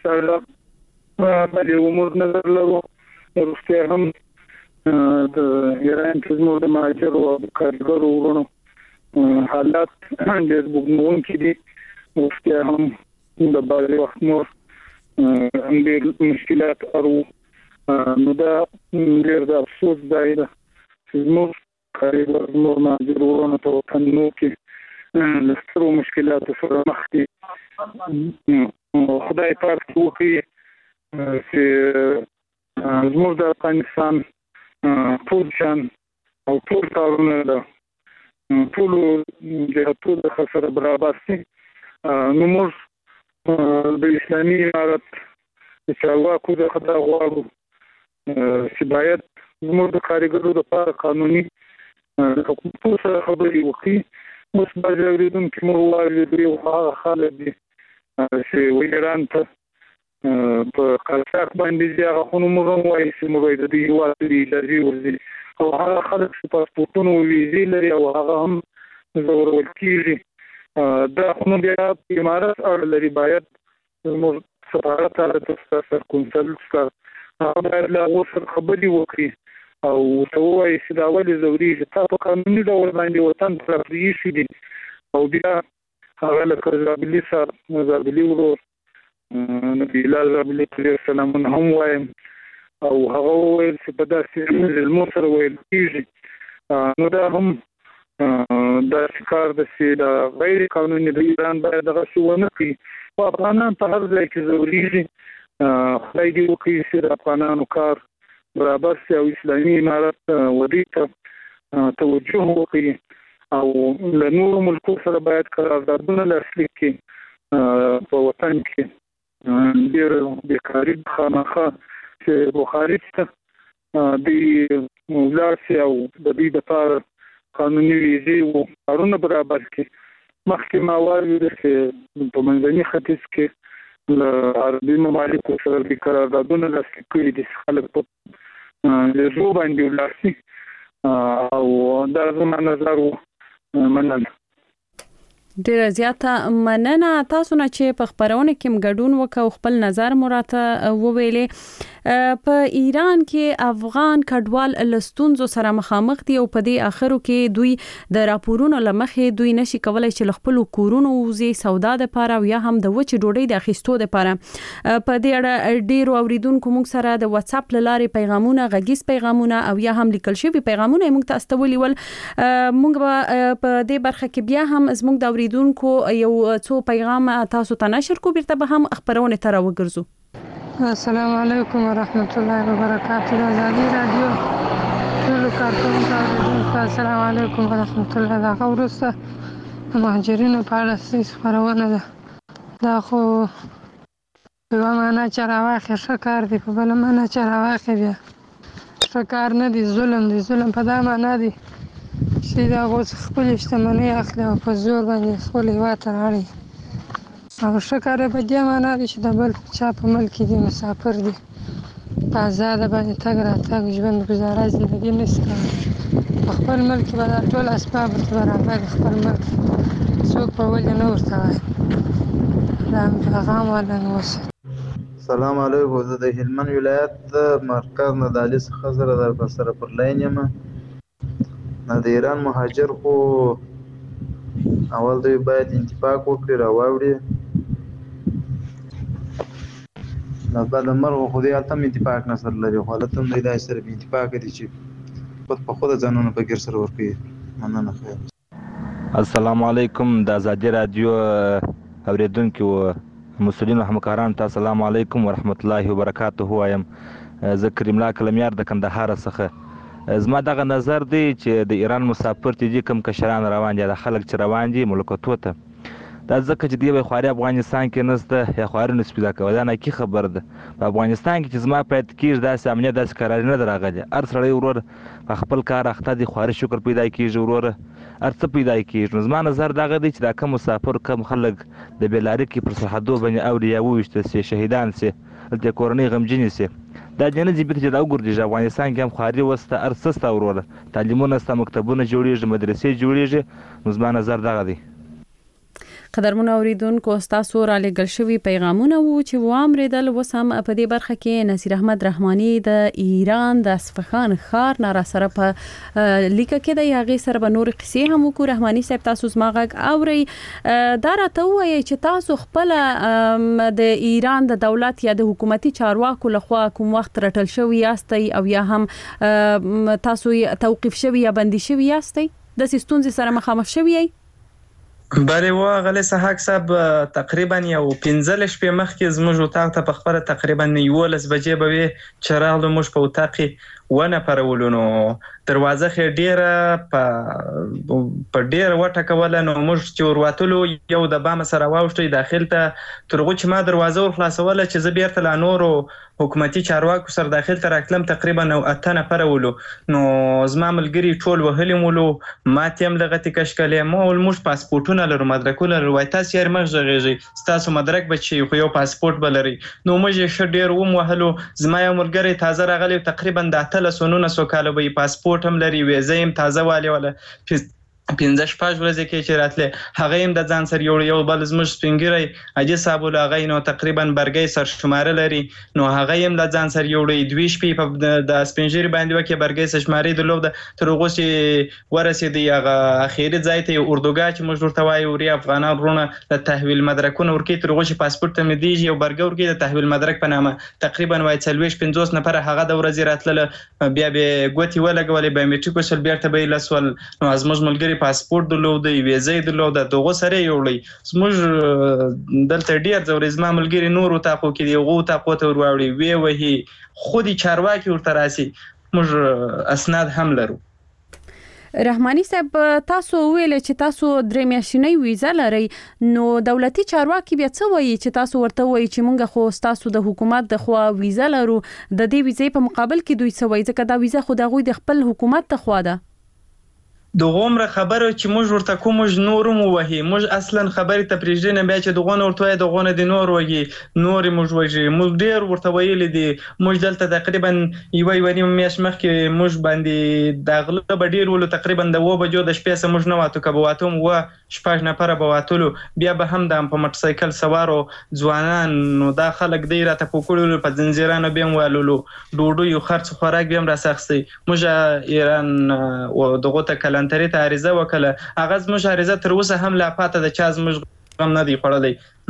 Speaker 11: بله امور نظر لرو. وروسته هم د ایران کې زموږ د مهاجرو او کارګرو ورونو حالات ډېر بوږنوونکي دي. وروسته هم د بعضې وخت نور ډېر مشکلات ارو. نو دا ډېر د افسوس ځای ده چې زموږ کارګر زموږ مهاجر ورونو په وطنونو کې له سترو مشکلاتو سره مخ دي. خدای پاک وکړي چې زموږ د افغانستان ټول شان او ټول کارونه د ټولو جهتونو څخه سره برابر شي. نو موږ د اسلامي امارت د چارواکو څخه دا غواړو چې باید زموږ د کارګرو لپاره قانوني حقوقو سره خبرې وکړي. اوس بعضې اورېدونکي مو واورېدلي هغه خلک دي چې ایران ته په قاچاق باندې ځي. هغه خو نو موږ هم وایي چې موږ د دې هېواد ته اجازې ورځي او هغه خلک چې پاسپورټونه او ویزې لري او هغه هم ځورول کېږي. دا خو نو بیا امارت اړه لري. باید زموږ سفارت سره کونسل سره هغه باید له هغو سره خبرې وکړي او ورته ووایي چې دا ولې ځورېږي. تا په قانوني ډول باندې وطن ته راپرېښي دي او بیا هغه لکه زابلي صاحب زابلي ورور نبي الله زابلي ته ډېر سلامونه هم وایم او هغه وویل چې په داسې ظلمو سره ویل کېږي. نو دا هم داسې کار ده چې دا غیر قانوني د ایران باید دغه شی ونه کړي. خو افغانان په هر ځای کې ځورېږي. خدای دې وکړي چې د افغانانو کار برابر شي او اسلامي امارت ودې ته توجه وکړي او له نورو ملکو سره باید قراردادونه لاسلیک کړي. په وطن کې ډېر بېکاري خامخا چې بخاري ته دوی ولاړ شي او د دوی دپاره قانوني ویزې و کارونه برابر کړي. مخکې ما واورېده چې په منځني ختیځ کې له عربي ممالکو سره د قراردادونه لاسلیک کړي دي چې خلک په لېزو باندې ولاړ شي او دا زما نظر و. مننه.
Speaker 2: ډیره زیاته مننه تاسو نه چې په خبرونه کې مګډون وکاو خپل نظر مراته وویلې. په ایران کې افغان کډوال لستونزو سره مخامخ دي او په دې اخرو کې دوی د راپورونو لمخې دوی نشي کولای چې خپل کورونو وزي سودا د پاره او یا هم د وچ ډوډۍ د اخیستو د پاره. په دې اړه ډیرو اوریدونکو موږ سره د واتس اپ لارې پیغامونه غږیز پیغامونه او یا هم لیکل شوی پیغامونه موږ ته استولي ول. موږ په دې برخه کې بیا هم زموږ د اوریدونکو یو څو پیغام تاسو ته نشر کو بیرته به هم خبرونه تر وګرځو.
Speaker 12: السلام علیکم ورحمت الله وبرکاته. آزادی رادیو ټول کارکونکو السلام علیکم ورحمت الله. دا ورسته مهاجرینو په اړه خبرونه ده. دا خو په معنا چې راوخه ښه کار دی، په بل معنا چې راوخه بیا ښه کار نه دی، ظلم دی. ظلم په دا معنا دی چې دا غوښ خپل شتمنۍ اخلي او په زور باندې خپل هېواد ته راوړي. او ښه کار په دې معنا دی چې د بل چا په ملک کې دی مسافر دی، په ازاده باندې تګ راتګ ژوند ګزاره زندګي نشته. په خپل ملک به دا ټول اسباب ورته برابر خپل ملک څوک په ولې نه ورته وایي. دا مې پیغام ولن وسه.
Speaker 13: السلام علیکم. زه د هلمند ولایت د مرکز نه د علي څخه در سره پر لاین یم. د ایران مهاجر خو اول دوی باید انتفاق وکړي راواوړي. بعد مرغ خو دوی هلته هم انتفاق نه سره لري، خو هلته هم دوی داسې سره بې انتفاقه دي چې خود په خوده ځانونه په ګیر سره ورکوي. مننه. خیر.
Speaker 14: السلام علیکم. د ازادي رادیو اوریدونکي و مسؤلینو همکارانو ته السلام علیکم ورحمت الله وبرکاته وایم. زه کریم الله کلمیار د کندهار څخه. زما دغه نظر دی چې د ایران مسافر چې دي کوم کشران روان دي، د خلک چې روان دي ملکتو ته، دا ځکه چې دی خواري افغانستان کې نشته یا خواري نس پیدا کوي. دا نه کی خبر ده. په افغانستان کې چې زما پات کېږي داسې امنیت داسې قرار نه راغلی. هر سړی ورور په خپل کار اخته دي، خواري شکر پیدا کېږي ورور ارڅ پیدا کیږي. زما نظر دغه دی چې دا کم مسافر کم خلک د بیلاري کې پر سرحدو باندې اوري یا وویشتل سي، شهیدان سي، د کورنۍ غمجنې سي. دا جنه جبیت چې دا وګورځي افغانستان کې هم خواري وسته ارسسته وروره تعلیمونه ستا مکتبونه جوړیږي، مدرسې جوړیږي. نو زما نظر دغه دی.
Speaker 2: قدرمن اوریدونکو تاسو را لګل شوی پیغامونه وو چې وامریدل وسم په دې برخه کې نصیر احمد رحماني د ایران د اصفهان ښار نه را سره په لیکه کې د یاغي سره به نور قصې هم وکړو. رحماني صاحب تاسو زماغه اوري دا راته وایي چې تاسو خپل د ایران د دولت یا د حکومتي چارواکو لخوا کوم وخت رټل شوی یاستئ او یا هم تاسو توقيف شوی یا بندي شوی یاستئ د ستونزې سره مخامخ شوی یې؟
Speaker 3: بله واغله سحاق صاحب تقریبا یو 15 شپې مخکې زموږ اتاق ته په خبره تقریبا 11 بجې به وي چې راغلو موږ په اتاق کې ونه پرولو. نو دروازه خې ډیره په ډیره وټکوله. نو موږ چې ورواتلو یو د بام سره واوښتو داخل ته ترغه چې ما دروازه ور خلاصوله چې زه بیرته لا نورو حکومتي چارواکو سره داخل ته راکلم تقریبا 8 نفر ولو. نو زما ملګری ټول وهلم ولو، ماته هم لغتي کشکلې مو موږ پاسپورتونه لرو، مدرکونه لرو، وای تاسو یې مرغ غږیږي تاسو مدرک بچي خو یو پاسپورت بلري. نو موږ ش ډیر وم وهلو. زما یو ملګری تازه راغلی تقریبا د 300 کاله به پاسپورت هم لري، ویزه هم تازه والی ولا 15 شپږ ورځې کې چې راتله هغه هم د ځان سره یو بل زموږ سپینګری اجي صاحب له هغه نو تقریبا برګي سر شماره لري. نو هغه هم د ځان سره یو دوی شپې په د سپینګری باندې وکي برګي سر شماري د لوب تر هغه چې ورسېدي هغه اخیری ځای ته اردوګا چې موږ ورته وایو وري افغانان رونه د تحویل مدرکونه ورکی تر هغه چې پاسپورت ته مديږي یو برګ ورکی د تحویل مدرک په نامه تقریبا وای 40-50 نفر هغه د ورځې راتله بیا به ګوتی ولګولې به میټریکو سل بیرته به لسول. نو از موږ ملګری پاسپورت درلود، ویزه درلود، دغه سره یوړی. زموږ دلته ډیر زوري زما ملګری نور تاقو کې دی غو تاقو ته وروړي وی وهي خودي چارواکي ورته راسي. موږ اسناد هم لرو.
Speaker 2: رحماني صاحب تاسو ویل چې تاسو درې میاشتنۍ ویزه لرئ، نو دولتي چارواکي بیا څه وایي چې تاسو ورته وایي چې مونږ خو تاسو د حکومت د خوا ویزه لرو، د دې ویزې په مقابل کې دوی څه وایي ځکه دا ویزه خو د غوي د خپل حکومت ته خوا ده؟
Speaker 3: دغه عمر خبره چې موږ ورته کوم نورم وهي موږ اصلا خبري ته پرېږدنه بیا چې دغه ورته دغه د نور وږي نور موږ وږي موږ ډیر ورته ویل دي. موږ دلته تقریبا یو میاش مخکې موږ باندې داغله بډیر ول تقریبا د و بجو د شپې سم موږ نه واتو کبواتم و شپږ نفر بواتلو بیا به هم د په موټر سایکل سوارو ځوانان نو دا خلک دی راته پکوړو په زنجیرانو بیم والولو ډوډو یو خرڅ خوراک بیم را سختي. موږ ایران او دغه ته کلن ترې ته عریضه وکړه هغه زموږ عریضه تر اوسه هم لا پاته د چا زموږ غم نه دی خوړلی.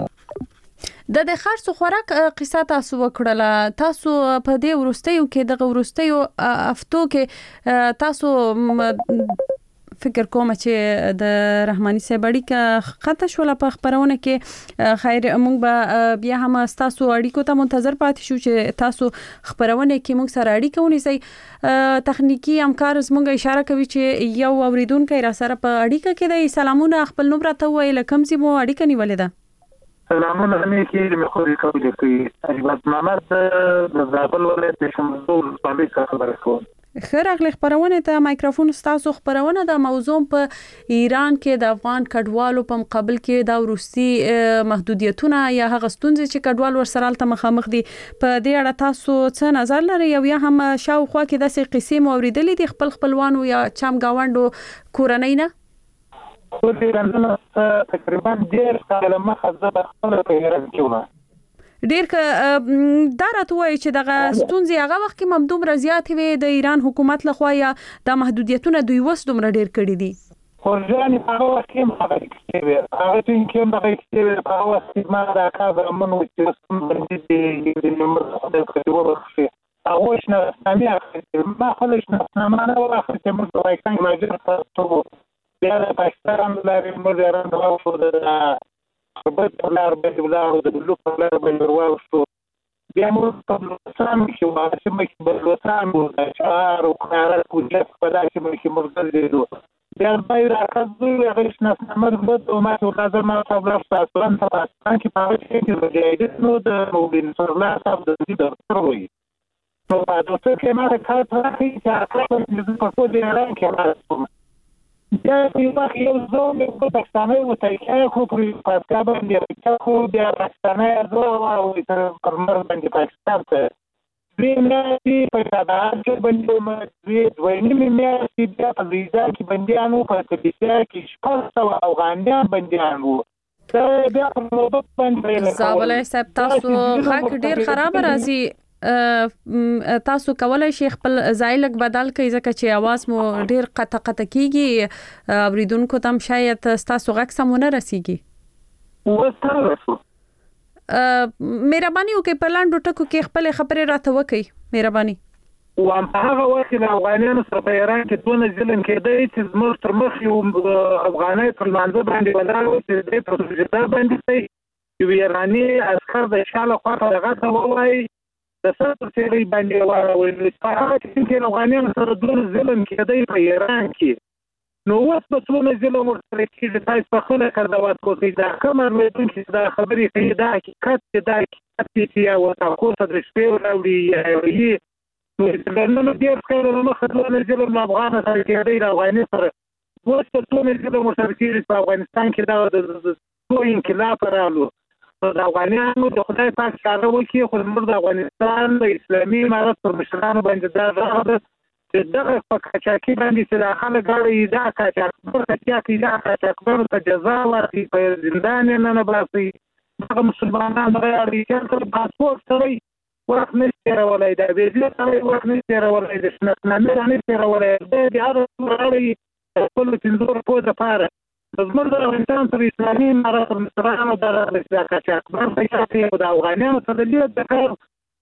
Speaker 3: نو
Speaker 2: د خرڅ خوراک قصه تاسو وکړه، تاسو په دې ورستیو کې دغه ورستیو افتو کې تاسو فکر کوم چې د رحماني صاحب اړیکه خطه شول په خبرونه کې خیر موږ به بیا هم تاسو اړیکو ته منتظر پاتې شو چې تاسو خبرونه کې موږ سره اړیکه ونیسئ. تخنیکی همکار زموږ اشاره کوي چې یو اوریدونکو را سره په اړیکه کې د سلامونه خپل نوم راته وایي لکم چې مو اړیکه نیولې ده.
Speaker 15: سلامونه مې کې مې خو ریکارډ کړی اجازه محمد د زابل ولایت شمول باندې خبره کوم.
Speaker 2: خیر اغلی خبرونه ته مایکروفون تاسو خبرونه د موضوع په ایران کې د افغان کډوالو په مقابل کې د روسي محدودیتونه یا هغه ستونزې چې کډوال ورسره تل مخامخ دي په دې اړه تاسو څه نظر لرئ او یا هم شاوخوا کې د څه قصې مو اوریدلې دي خپلوانو یا چم گاوندو کورنۍ نه؟
Speaker 15: خو دې رنګونه تقریبا ډیر کاله مخه زه خپل په ایران کې وم
Speaker 2: ډیر ک دا راته وایي چې دغه ستونزې هغه وخت کې ممدوم رضایت وي د ایران حکومت لخوا یا د محدودیتونو دوی وس دومره ډیر کړی دي.
Speaker 15: خو ځان په هغه وخت کې هغه چې هغه په وخت کې ما دا کار منو چې سم باندې د نمبر د کډوالو ورخه هغه شنه سمیا ما خلک نه ما نه ورخه چې موږ وایي څنګه ماجر تاسو بیا د پاکستان لارې موږ ایران د واو خبرت لار به ولار د لوک لار به ورواو شو بیا موږ په سم کې واه چې مې په وسام د شعار او قرار کو جف په داسې چې موږ دې بیا باید راځو هغه شنه سمر بده او ما ته لازم ما صبر تاسو ان په پاکستان کې پاره کې د نو د موبین سره لا صاحب د دې تروي نو په تاسو کې ما ته کار راځي چې تاسو د په دې اړه کې بیا یو وخت یو زوم په پښتانه و تایکه خو پر پاسکا باندې خو بیا پښتانه زو او پر مر باندې پاکستان ته ویني په تدارک باندې دویني مې بیا په ویزا کې بنديانو په تبلیغ کې شپږ افغانان بنديانو بیا په موضوع باندې
Speaker 2: زابلای صاحب تاسو غږ ډیر خراب راځي تاسو کولای شئ خپل ځای لګ بدل کړئ ځکه چې आवाज مو ډیر قطع کیږي اوریدونکو تم شاید تاسو غږ سمونه رسیږي
Speaker 15: وستاسو
Speaker 2: مهرباني وکړئ په لاندو ټکو کې خپل خبرې راته وکړئ مهرباني
Speaker 15: وام هغه وخت د افغانانو سره په ایران کې دونه ظلم کېدی چې زموږ تر مخ یو افغاني تر منځ باندې ولاړ و چې د پروژه باندې یو ایرانی عسكر د شاله خواته دغه وایي د سر سری باندې وایي چې هغه چې افغانانو سره دونه ظلم کېدی په ایران کې نو اوس په څونه ظلم ورسره کېږي تاسو په خپله کردوات کوئ دا کوم اورېدونکي چې دا خبرې کوي دا حقیقت دی دا حقیقت دی چې یو تاسو د شپې راوړي نو نن ډېر کار نه خدای ظلم افغان سره کېږي د افغاني سره اوس په څونه ظلم ورسره کېږي په افغانستان کې دا د انقلاب راغلو د افغانانو د خدای پاک کار وکړي خو موږ د افغانستان د اسلامي امارت پر مشرانو باندې دا راغله چې دغه په کچاکي باندې چې داخله غاړي دا کچاکي دا کچاکبر ته جزا ورکړي په زندان نه باسي دغه مسلمانان راغلي چې پاسپورت سره وخت نه تیرولای دا ویزه سره وخت نه تیرولای د شناخته نه تیرولای د هر راغلي خپل تنظور په لپاره زموږ د افغانستان پر اسلامي امارت مشرانو دا کچاکبر په د افغانانو سره د کار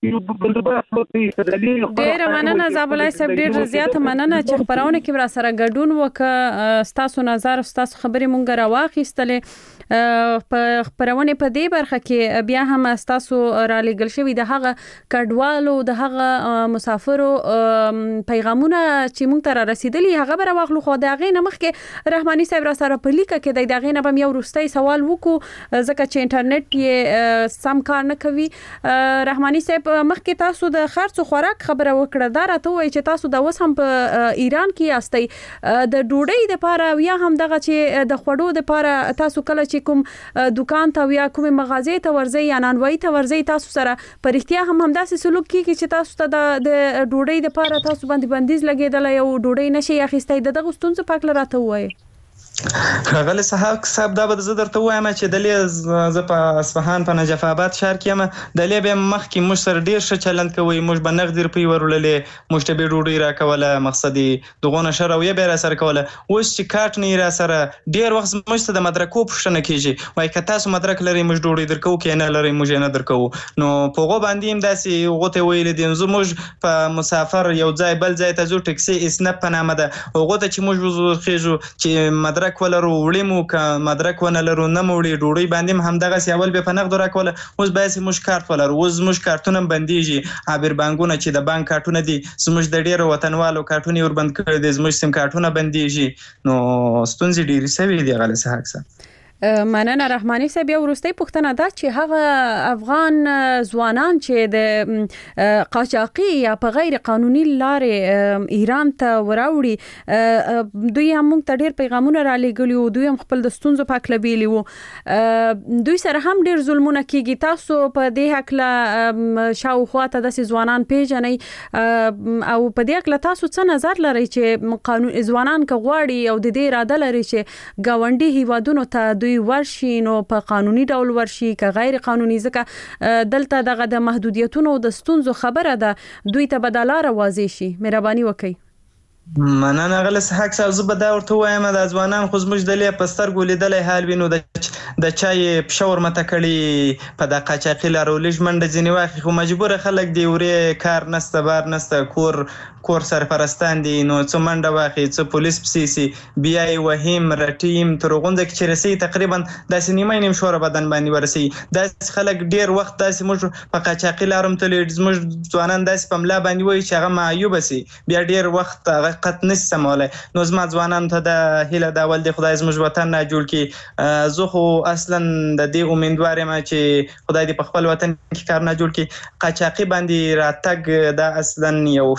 Speaker 2: ډیر مننه زابلای صاحب ډیر زیات مننه چې خبرونه کې را سره ګډون وکړه ستاسو نظر ستاسو خبرې مونږ راواخیستلې په خبرونه په دې برخه کې بیا هم ستاسو را لګل شوی د هغه کډوالو د هغه مسافرو پیغامونه چې مونږ ته رسیدلی هغه به واخلو خو د هغه نمخ کې رحماني صاحب را سره په لیکه کې د هغه نه بم یو روستي سوال وکړو ځکه چې انټرنیټ یې سم کار نه کوي رحماني صاحب مخکې تاسو د خرڅ خوراک خبره وکړه دا راته وایي چې تاسو د اوس هم په ایران کې یاستئ د ډوډۍ لپاره یا هم دغه چې د خوړو لپاره تاسو کله چې کوم دکان ته یا کوم مغازې ته ورځي یا نانوای ته ورځي تاسو سره پر اختیار هم داسې سلوک کیږي چې تاسو ته د ډوډۍ لپاره تاسو باندې بندیز لګیدل یو ډوډۍ نشي اخیستای دغه ستونزې پاک لراته وایي
Speaker 3: غل صاحب دا به زه درته وایم چې د لې ز په اصفهان په نجف آباد شهر کې یم د لې به مخ کې موږ سره ډیر ښه چلند کوي موږ به نغدي روپی وروللې موږ ته به ډوډۍ راکوله مقصدي دغه نشر او یې به را سره کوله اوس چې کارت نه را سره ډیر وخت موږ ته د مدرکو پښتنه کیږي وای که تاسو مدرک لري موږ ډوډۍ درکو کې نه لري موږ نه درکو نو په غو باندې هم داسې غوته ویل دي موږ په مسافر یو ځای بل ځای ته زو ټکسي اسنپ په نامه ده غوته چې موږ خېجو چې مدرک ولرو وړمو ک مدرک ونه لرو نه موړي ډوډۍ باندې هم دغه سیاول به په نقد راکوله اوس به سي مش کارت ولر اوس مش کارتونه بنديږي عبر بانکونه چې د بانک کارتونه دي زموږ د ډیرو وطنوالو کارتونه ور بند کړي دي زموږ سیم کارتونه بنديږي نو ستونزې ډیرې سوي دي غل صحه
Speaker 2: مننه رحماني صاحب یو ورستۍ پوښتنه ده چې هغه افغان ځوانان چې د قاچاقي یا په غیر قانوني لارې ایران ته وراوړي دوی هم موږ ته ډېر پیغامونه را لېږلي وو دوی هم خپل د ستونزو په هکله ویلي وو دوی سره هم ډېر ظلمونه کېږي تاسو په دې هکله شاوخوا ته داسې ځوانان پیژنئ او په دې هکله تاسو څه نظر لرئ چې ځوانان که غواړي او د دې اراده لري چې ګاونډي هیوادونو ته ورشي نو په قانوني ډول ورشي که غیر قانوني ځکه دلته دغه د محدودیتونو د ستونزو خبره ده دوی ته بدلاره واضح شي مهرباني وکړئ
Speaker 3: مننه غل صحه صاحب زه به دا ورته وایم د ځوانان خو زموږ د لې په سترګو لیدلې حال وینو د چای پښور مته کړي په د قاچاقي لارولېج منډه ځینې واخی خو مجبور خلک دی ورې کار نسته بار نسته کور سرپرستان دي نو څه منډه واخی څه پولیس پسې سي بیا وهیم رټیم تر غونځ کې چې رسي تقریبا د سینمای نیم شوره بدن باندې ورسي د خلک ډیر وخت داسې موږ په قاچاقي لارم تلې زموږ ځوانان داسې په ملا باندې وایي چې هغه معیوب سي بیا ډیر وخت حقیقت نشي سمولای نو زما ځوانان ته د هیله د اول دی خدای زموږ وطن نه جوړ کی زه خو اصلا د دې امیدوار یم چې خدای دې په خپل وطن کې کار نه جوړ کی قاچاقي باندې راتګ دا اصلا یو شلار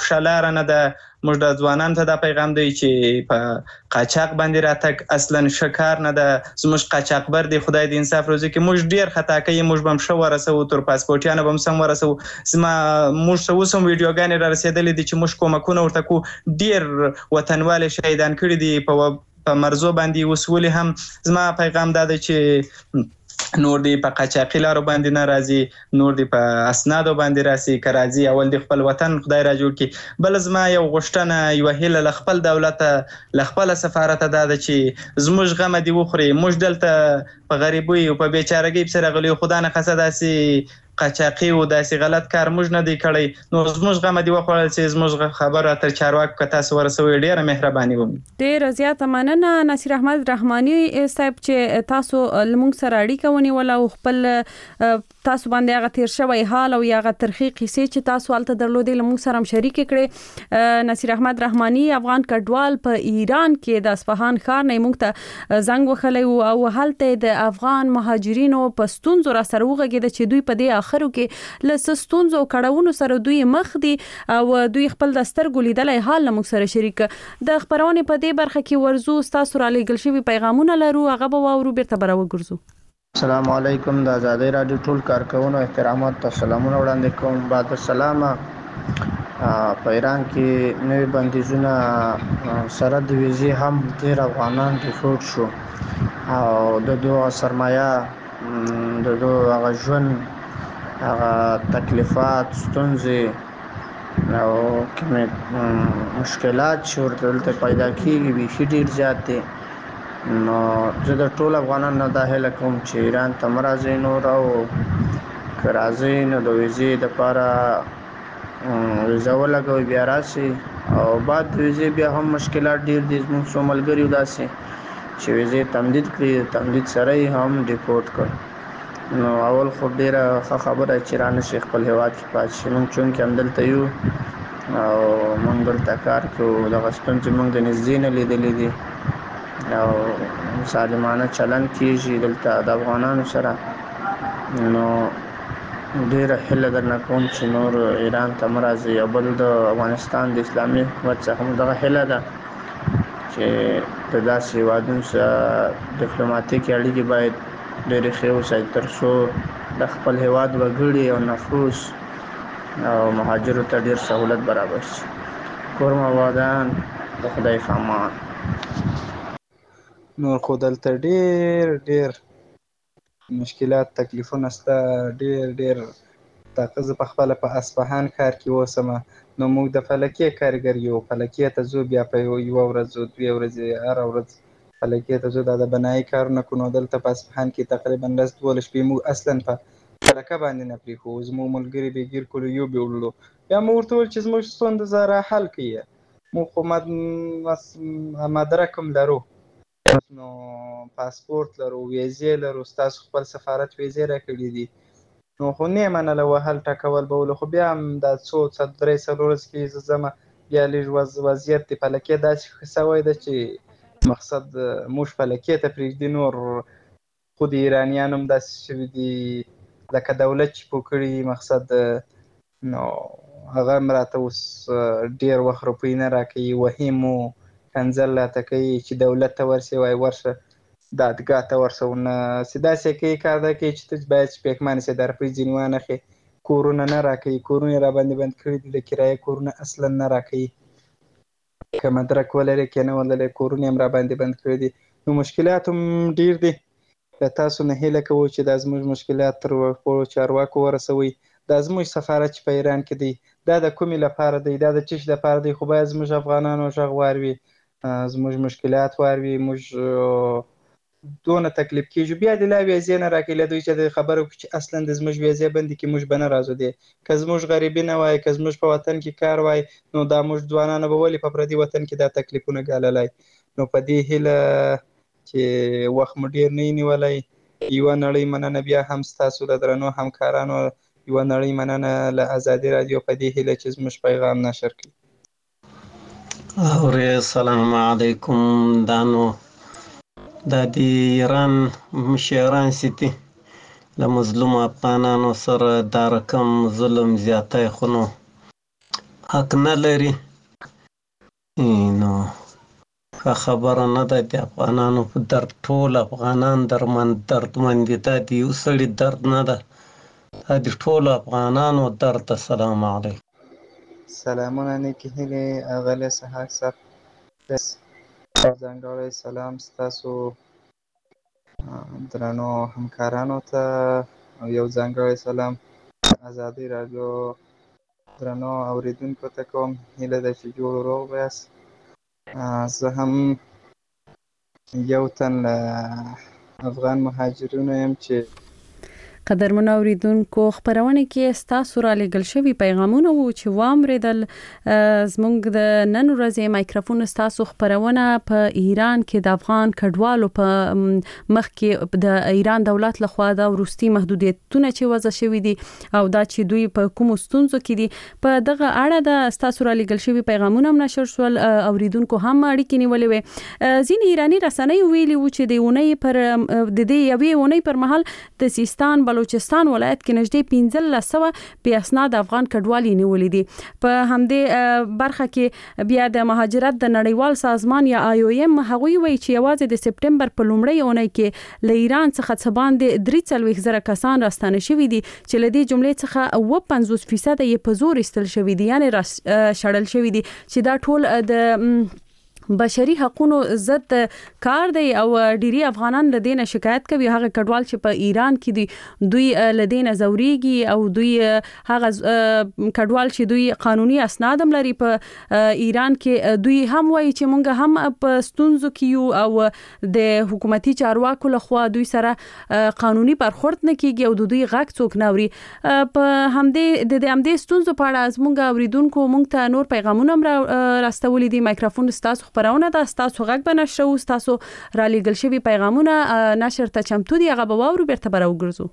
Speaker 3: نه ده. موږ د ځوانانو ته دا پیغام دی چې په قاچاق باندې راتګ اصلا ښه کار نه ده. زموږ قاچاقبر دی خدای د انصاف روزي کې موږ ډېر خطا کوي، موږ به هم ښه ورسوو، تر پاسپورټیانو به هم سم ورسوو. موږ ته اوس هم ویډیوګانې را رسېدلې دي چې موږ کومکونه ورته کوو. ډېر وطنوال شهیدان کړي دي په مرزو باندې. اوس ولې هم زما پیغام دا دی چې نور دی په قاچاقي لارو باندې نه راځي، نور دی په اسنادو باندې راسي. که راځي اول د خپل وطن خدای را جوړ کړي. بل زما یو غوښتنه، یوه هیله له خپل دولته، له خپله سفارته دا ده چې زموږ غمه دې وخوري. موږ دلته په غریبۍ او په بیچارګۍ پسې راغلي یو، خو دا ناخواسته داسې قاچاقي و داسې غلط کار موږ نه دی کړی. نو زموږ غمه دې وخوړل چې زموږ خبره تر چارواکو که تاسو ورسوئ ډېره مهرباني وم.
Speaker 2: ډېره زیاته مننه نصیر احمد رحماني صاحب چې تاسو لمونږ سره اړیکه ونیوله او خپل تاسو باندې هغه تیر شوی حال او هغه ترخی قصې چې تاسو هلته درلودې لمونږ سره هم شریکې کړې. نصیر احمد رحماني افغان کډوال په ایران کې د اصفهان ښار نه موږ ته زنګ وهلی او هلته د افغان مهاجرینو په ستونزو را سره وغږېده چې دوی په دې اخرو کې له ستونزو او کړاوونو سره دوی مخ دي او دوی خپل د سترګو لیدلی حال له موږ سره شریک. د خپرونې په دې برخه کې ورزو ستاسو را لیږل شوي پیغامونه لرو، هغه به واورو، بیرته به راوګرځو.
Speaker 16: السلام علیکم، د آزادۍ راډیو ټول کارکونو احترامات ته سلامونه وړاندې کوم. بعد السلام. په ایران کې نوي بندیزونه سره د ویزې هم ډېر افغانان ریپورټ شو او د دوه سرمایه، د دوه هغه ژوند، هغه تکلیفات، ستونزې او کومې مشکلات چې ورته دلته پیدا کېږي بیخي ډېر زیات دي. نو زه د ټول افغانانو نه دا هیله کوم چې ایران ته مه راځئ نور، او که راځئ نو د ویزې دپاره ویزه ولګوئ بیا راسئ. او بعد د ویزې بیا هم مشکلات ډېر دي. زموږ څو ملګري داسې چې ویزې تمدید کړي، تمدید سره یې هم ډیپورټ کړ. نو اول خو ډېره ښه خبره چې را نشي خپل هېواد کې پاتې شي. موږ چونکې همدلته یو او موږ دلته کار کوو، دغه ستونزې موږ د نږدې نه لیدلې دي او ظالمانه چلند کېږي دلته د افغانانو سره. نو ډېره هیله درنه کوم چې نور ایران ته مه راځئ. او بل د افغانستان د اسلامي حکومت څخه هم دغه هیله ده چې د داسې هېوادونو سره ډیپلوماتیکې اړیکې باید ډېرې ښې وساتي تر څو د خپل هېواد وګړي او نفوس او مهاجرو ته ډېر سهولت برابر شي. کورم آبادان، د خدای خامان.
Speaker 3: نور خو دلته ډېر مشکلات، تکلیفونه شته، ډېر. تاکه زه پخپله په اصفهان ښار کې اوسم، نو موږ د فلکیې کارګر یو. فلکیې ته ځو، بیا په یوه ورځ ځو، 2 ورځې، هره ورځ فلکیې ته ځو، دا د بنایي کارونه کوو. نو دلته په اصفهان کې تقریبا 10-12 شپې موږ اصلا په فلکه باندې نه پرېښو. زموږ ملګري بېګیر کړو، یو بیوړلو. بیا مو ورته وویل چې زموږ ستونزه را حل کړي. موږ خو مدرک هم لرو، نو پاسپورت لرو، ویزې لرو، ستاسو خپل سفارت ویزې راکړي دي. نو خو نه یې منله وهل ټکول بولو. خو بیا هم دا 3-4 ورځې کې زه ځم، بیا لږ وضعیت د فلکې داسې ښه سوی ده چې مقصد موږ فلکې ته پرېږدي. نور خو د ایرانیان هم داسې شوي دي لکه دولت چې پوه کړي، مقصد نو هغه هم راته اوس ډېر وخت روپۍ نه راکوي، وهي مو کنځل راته کوي چې دولت ته ورسې، وایي ورشه دادګاه ته ورشه. ونهسې داسې کوي کار دا کوي چې ته باید شپېکمانه سې، دا روپۍ ځینې وانخلې. کورونه نه راکوي، کورونه یې راباندې بند کړي دي، د کرایې کورونه اصلا نه راکوي. که مدرک ولرې که نه ولرې، کورونه یې هم راباندې بند کړي دي. نو مشکلات هم ډېر دي. د تاسو نه هیله کوو چې دا زموږ مشکلات تر چارواکو ورسوئ. دا زموږ سفارت چې په ایران کې دی، دا د کومې لپاره دی؟ دا د څه شي لپاره دی؟ خو باید زموږ افغانانو غږ واروي، زموږ مشکلات واروي. موږ دونه تکلیف کېږو، بیا د لا ویزې نه راکوي. له دوی چې د خبره وکړو چې اصلا د زموږ ویزې بندې کړي، موږ به نه راځو. دی که زموږ غریبي نه وای، که زموږ په وطن کې کار وای، نو دا موږ ځوانانو به ولې په پردي وطن کې دا تکلیفونه ګاللی؟ نو په دې هیله چې وخت مو ډېر نه نیولی، یوه نړۍ مننه بیا هم ستاسو د درنو همکارانو، یوه نړۍ مننه له ازادي راډیو په دې هیله چې زموږ پیغام نشر کړي.
Speaker 17: السلام علیکم. دا نو د ایران مشران چې دي له مظلومو افغانانو سره دا رقم ظلم زیاتی، خو نو حق نه لري نو ښه خبره نه ده د افغانانو په درد ټول افغانان دردمند دي. دا د یو سړي درد نه ده، دا د ټولو افغانانو درد ده. سلام علیکم.
Speaker 13: سلامونه نیکې هیلې اغلی سحاق صاحب، ځانګړی سلام ستاسو درنو همکارانو ته او یو ځانګړی سلام ازادي راډیو درنو اوریدونکو ته کوم. هیله ده چې جوړ و روغ یاست. زه هم یو تن له افغان مهاجرینو یم چې
Speaker 2: قدرمن اوریدونکو خبرونه کې ستاسو را لګل شوی پیغامونه وو چې وامریدل. زموږ د نن ورځې مایکروفون ستاسو خبرونه په ایران کې د افغان کډوالو په مخ کې د ایران دولت لخوا د وروستي محدودیتونه چې وضع شوی دي او دا چې دوی په کوم ستونزو کې دي په دغه اړه د ستاسو را لګل شوی پیغامونه هم نشر شول. اوریدونکو هم اړیکې نیولې وي. ځین ایرانی رسنۍ ویلي وو چې د اونۍ پر د دې یوې اونۍ پر مهال د سیستان بلوچستان ولایت کې نږدې 1500 په اسناد افغان کډوالي نیولې دي. په همدې برخه کې بیا د مهاجرت د نړیوال سازمان یا IOM هغوی وایي چې یوازې د سپټمبر په لومړۍ اونۍ کې له ایران څخه څه باندې 43,000 کسان راستانه شوي دي چې له دې جملې څخه 50% یې په زور ایستل شوي دي، یعنی شړل شوي دي، چې دا ټول د بشري حقوقو ضد کار دی او ډيري افغانان له دینه شکایت کوي. هغه کډوال چې په ایران کې دي دوی له دینه زوريږي او دوی هغه کډوال چې دوی قانوني اسناد هم لري په ایران کې دوی هم وایي چې مونږ هم په ستونزو کې یو او د حکومتي چارواکو لخوا دوی سره قانوني برخورد نه کیږي او دوی غږ څوک نه اوري. په همدې د همدې ستونزو په اړه زموږ اوریدونکو مونږ ته نور پیغامونه هم راستولې دي. مایکروفون ستاسو خبرونه ده، ستاسو غږ به نشر او ستاسو را لېږل شوي پیغامونه نشر ته چمتو دي، هغه به واورو بیرته به راوګرځو.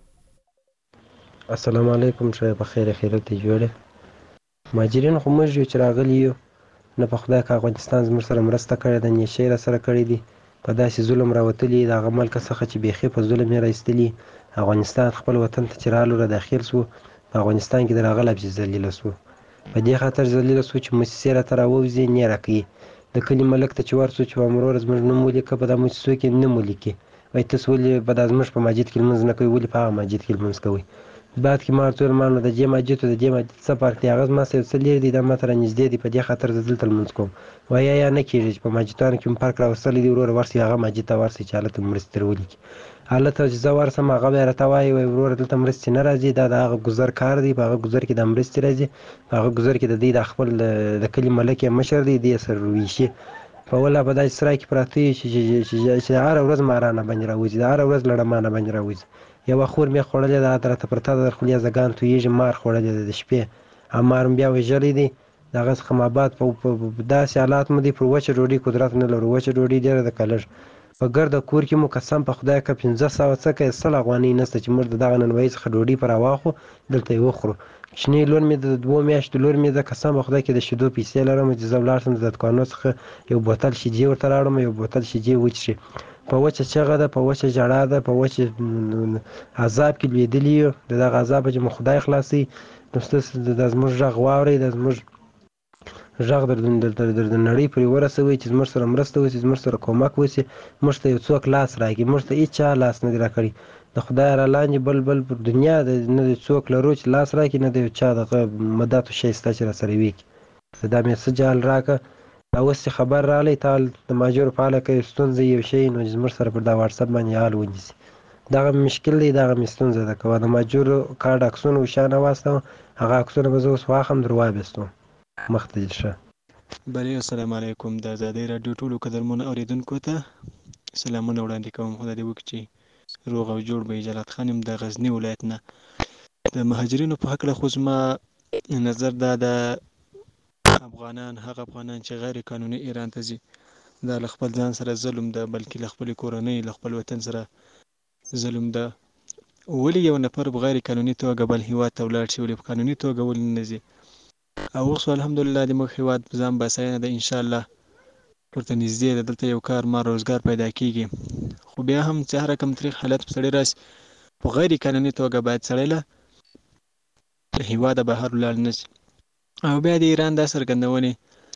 Speaker 18: السلام علیکم، شای په خیر خیرت جوړه. مهاجرین خو موږ یو چې راغلي یو نه په خدای که افغانستان زموږ سره مرسته کړې ده، نیشې را سره کړې دي، په داسې ظلم راوتلي د هغه ملک څخه چې بیخي په ظلم یې راایستلي. افغانستان خپل وطن ته چې رالو را داخل سو، په افغانستان کې د راغله چې ذلیله سو، په دې خاطر ذلیله سو چې موسسې راته راووځي نه راکوي. د کلي ملک ته چې ورسو چې امرور زموږ نوم ولیکه، په دا موسسو کې نه مو لیکي، وایي تاسو ولې په دا زموږ په مسجد کې لمونځ نه کوئ، ولې په هغه مسجد کې لمونځ کوئ. بعد کې ما ورته وویل ما نو د دې مسجد او د دې مسجد څه فرق دی، هغه زما سره یو څه لرې دی، دا ما ته رانږدې دی، په دې خاطر زه دلته لمونځ کوم. وایي یا نه کېږي چې په مسجدانو کې مو فرق راوستلی دی، وروره ورسئ هغه مسجد ته ورسئ چې هلته مو مرستې ولیکي. هلته چې زه ورسم هغه بیا راته وایي وروره دلته مرستې نه راځي، دا د هغه ګذر کار دی، په هغه ګذر کې د مرستې راځي، په هغه ګذر کې د دوی د خپل د کلي ملک یې مشر دی، دی یې سر رویشي په وله په داسې سرای کې پراته وي چې هره ورځ مارانه باندې راوځي، هره ورځ لړمانه باندې راوځي. یوه خور مې خوړلې ده، هلته راته پرته ده، در خولې زګان تویېږي، مار خوړلې ده د شپې، او مار مې بیا وژلی دی. د هغه څخه ما بعد په داسې حالات مو دی پر وچه ډوډۍ قدرت نه لرو، وچه ډوډۍ ډېره ده که لږ. په ګرده کور کې مو قسم په خدای که 500 څه که 100 افغانۍ نشته چې موږ د دغه ننوایي څخه ډوډۍ په راواخلو دلته یې وخورو. کوچنۍ لور مې د 2 میاشتو لور مې ده، قسم په خدای کې د شیدو پیسې لرم چې زه ولاړ شم د دکانو څخه یو بوتل شیدې ورته راوړم، یو بوتل شیدې وڅښي. په وچه چغه ده، په وچه ژړا ده، په وچه عذاب کې لوېدلي یو. د دغه عذاب چې مو خدای خلاصوي. نو ستاسو د زموږ غږ واورئ، د زموږ غږ د نړۍ پورې ورسوئ چې زموږ سره مرسته وشي، زموږ سره کومک وشي، موږ ته یو څوک لاس راکړي. موږ ته هېچا لاس نه دی راکړی، د خدای را لاندې بل پر دنیا نه د څوک لرو چې لاس راکړي، نه د یو چا دغه مدد شی شته چې راسره وکړي. دا مې څه جال راکړه، دا اوس چې خبر راغلی تا د مهاجرو په اړه که یو ستونزه یو شی نو زموږ سره پر دا واتساپ باندې حال ونیسي. دغه مشکل دی، دغه مې ستونزه ده. که د مهاجرو کارډ عکسونه وشانه واستوم، هغه عکسونه به زه اوس واخلم در وابستوم. مخ ته دې ښه.
Speaker 19: بله السلام علیکم، د ازادۍ راډیو ټولو قدرمنو اوریدونکو ته سلامونه وړاندې کوم. خدای دې وکړي چې روغ او جوړ به. جلات خان یم د غزني ولایت نه. د مهاجرینو په هکله خو زما نظر دا د افغانان، هغه افغانان چې غیر قانوني ایران ته ځي، دا له خپل ځان سره ظلم ده، بلکې له خپلې کورنۍ له خپل وطن سره ظلم ده. ولې یو نفر په غیر قانوني توګه بل هیواد ته ولاړ شي، ولې په قانوني توګه ولې نه ځي؟ او اوس الحمدلله د موږ هیواد ځان بساینه ده، انشاءالله ورته نږدې ده، دلته یو کار ما روزګار پیدا کیږي. خو بیا هم چې هر کم تریخ حالت په سړی راسي، په غیر قانوني توګه باید سړی له هیواده بهر ولاړ نه شي. او بیا د ایران دا څرګندونې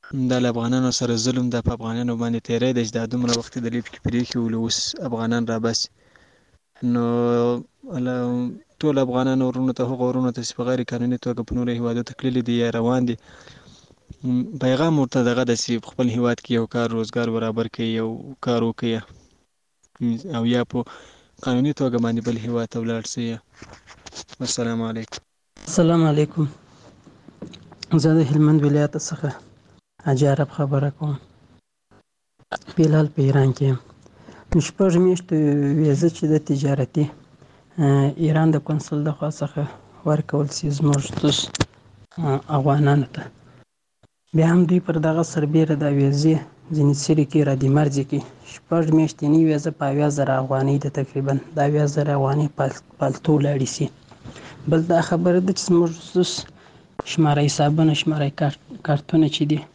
Speaker 19: دا له افغانانو سره ظلم ده، په افغانانو باندې تیری دی چې دا دومره وخت د لیب کې پرېښي ولو اوس افغانان راباسي. نو ټول افغانان ورونو ته، هغو ورونو ته چې په غیر قانوني توګه په نورو هېوادو ته تللي دي یا روان دي، پیغام ورته دغه ده چې په خپل هېواد کې یو کار روزګار برابر کړي، یو کار وکړي او یا په قانوني توګه باندې بل هېواد ته ولاړ شي. والسلام علیکم.
Speaker 20: السلام علیکم. زه د هلمند ولایت څخه حاجي عرب خبره کوم. فلحال په ایران کې یم. 6 میاشتې ویزه چې د تجارتي ایران د کنسول د خوا څخه ورکول شي زموږ افغانانو ته، بیا هم دوی پر دغه سربیره د ویزې ځینې څیرې کې ردې مرجې کوي. 6 میاشتنۍ ویزه په 80,000 افغانۍ ده، تقریبا د 80,000 افغانۍ پالتو ولاړې شي. بل دا خبره ده چې زموږ شماره حسابونه، شماره کارتونه چې دي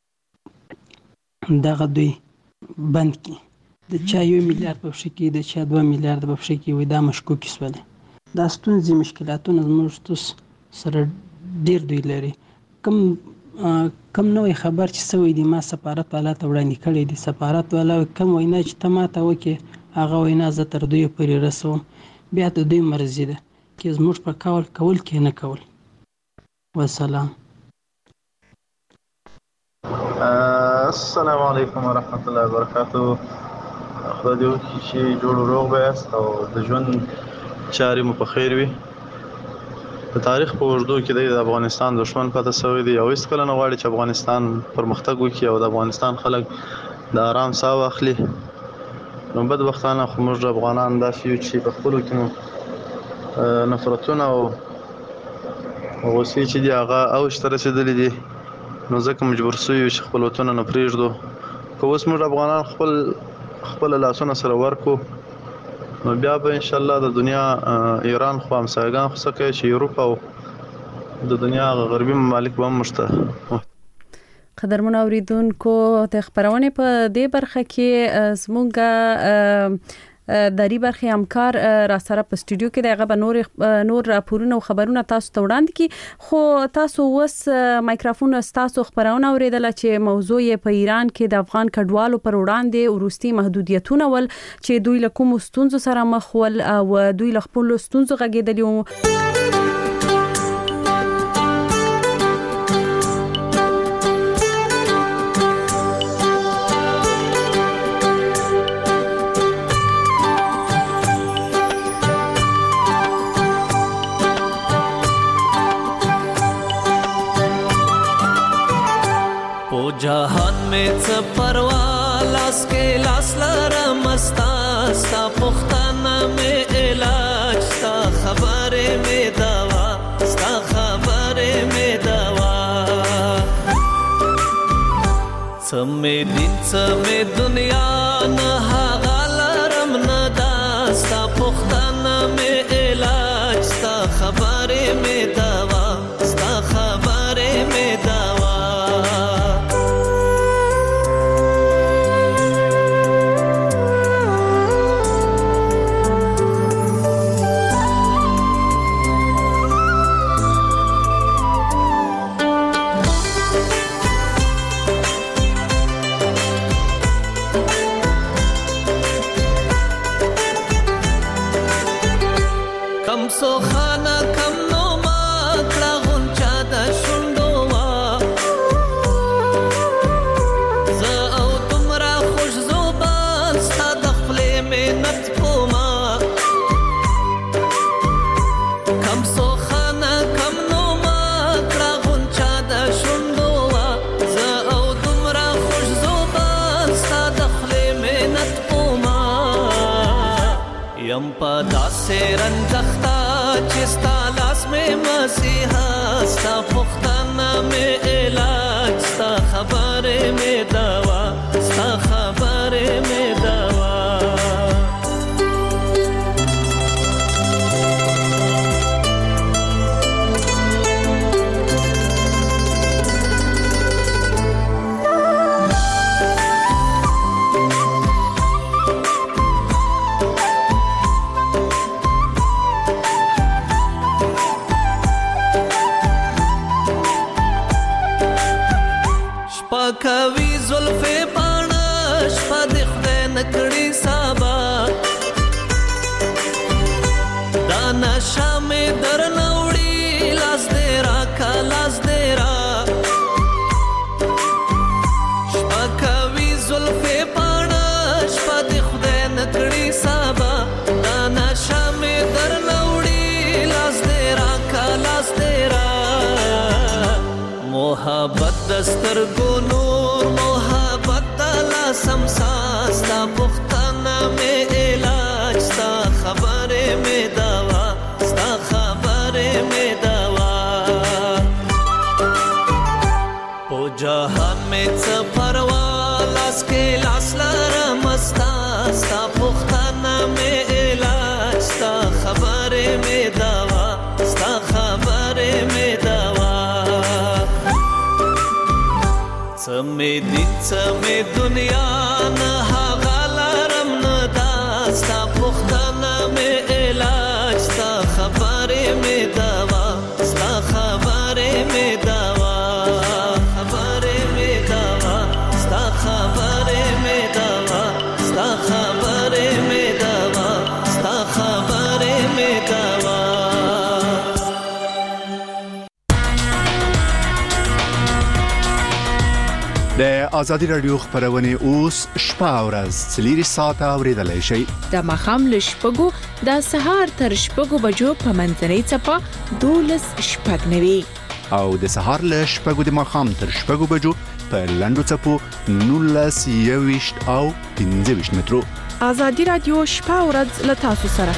Speaker 20: دغه دوی بند کړي. د چا 1 میلیارد په پښې کې، د چا 2 میلیارد په پښې کې، وایي دا مشکوکې شولې. دا ستونزې مشکلاتونه زموږ سره ډېر دوی لري. کم نوی خبر چې سوی دی ما سفارت والا ته وړاندې کړی دی. سفارت والا کم وینا چې ته ما ته وکړې هغه وینا زه تر دوی پورې رسوم. بیا د دوی مرضي ده چې زموږ په کول کې نه کول. والسلام.
Speaker 13: السلام علیکم ورحمت الله وبرکاتو. خدای دې وکړي چې جوړ و روغ به یاست او د ژوند چارې مو په خیر وي. د تاریخ په اوږدو کې د افغانستان دښمن پاتې شوی دی او هېڅکله نه غواړي چې افغانستان پرمختګ وکړي او د افغانستان خلک د آرام ساه واخلي. نو بدبختانه خو موږ افغانان داسې یو چې په خپلو کې مو نفرتونه او غوسې چې دي هغه اوج ته رسېدلي دي. نو ځکه مجبور شوي یو چې خپل وطنونه نه پرېږدو. که اوس موږ افغانان خپل لاسونه سره ورکو نو بیا به انشاءالله د دنیا ایران خو همسایګان خو څه کوي چې یوروپ او د دنیا غربي ممالک به هم موږ ته.
Speaker 2: قدرمن اوریدونکو د خبرونه په دې برخه کې زموږ داری برخه همکار را سره په استودیو کې دغه به نور راپورونه او خبرونه تاسو ته وړاندې کی. خو تاسو وس مایکروفون تاسو خبرونه اوریدل چې موضوع په ایران کې د افغان کډوالو پر وړاندې وروستي محدودیتونه ول چې دوی له کوم ستونزو سره مخ ول او دوی له خپل ستونزو غږیدلی.
Speaker 21: जहान में څه پروا لاس کې لاس لرم ستا پختانه مې علاج ستا خبره مې دوا ستا خبره مې دوا څه مې دین څه مې دنیا نه هغه لرم نه دا ستا پختانه مې علاج ستا خبره مې دوا ستا خبره مې دوا رنځختا چې ستا لاس مې مسیحا ستا پختانه مې علاج ستا خبرې مې دوا ستا خبرې مې دوا پسترګو نور محبت دلا سمسا ستا پختانه مې علاج ستا خبره مې دوا ستا خبره مې دوا په جهان مې څه پروا لاس کې لاس لرم ستا ستا پختانه مې علاج ستا خبره مې دوا ستا خبره مې دوا سمې دین سمې دنیا نه هغه لرم نه دا ستا پختانه مې علاج ستا خبرې مې دوا ستا خبرې مې دوا خبرې مې دوا ستا خبرې مې دوا ستا خبرې مې دوا ستا خبرې مې دوا
Speaker 4: د ازادي رادیو خبرونه اوس شپه او ورځ 3 ساعته اوریدلای شئ
Speaker 22: د مخام له شپږو د سهار تر شپږو بجو په منځنۍ چپه 12 شپږ نوي
Speaker 4: او د سهار له شپږو د مخام تر شپږو بجو په لندو چپو 19 او 15 مترو
Speaker 22: ازادي رادیو شپه او ورځ له تاسو سره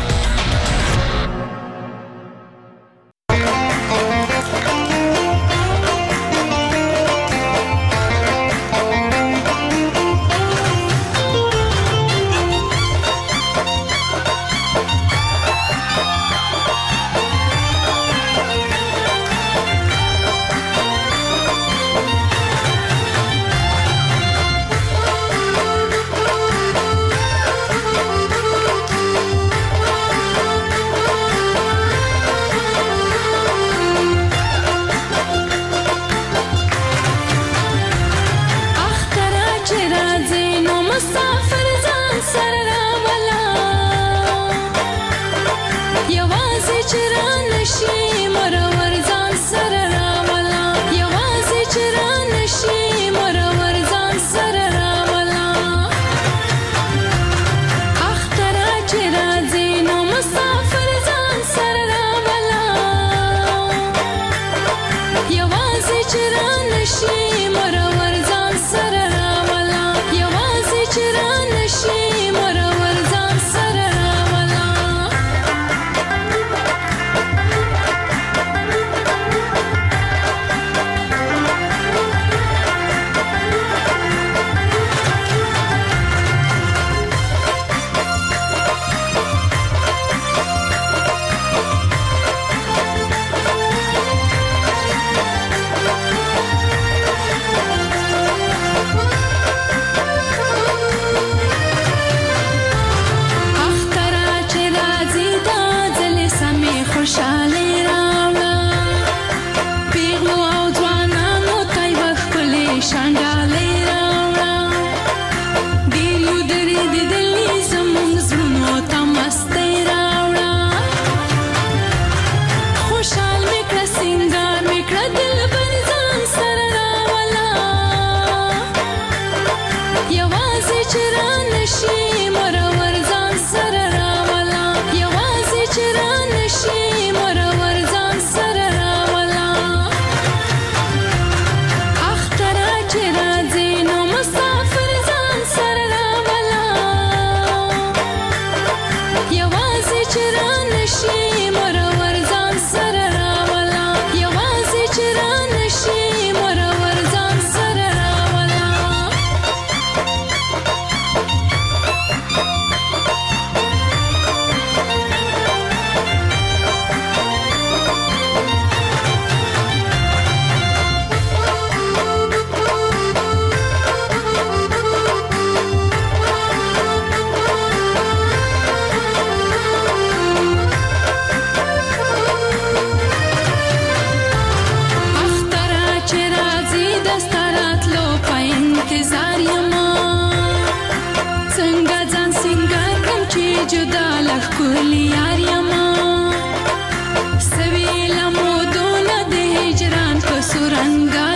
Speaker 23: جدا لخل یار یما سویل مودون د هجران کو سورنګا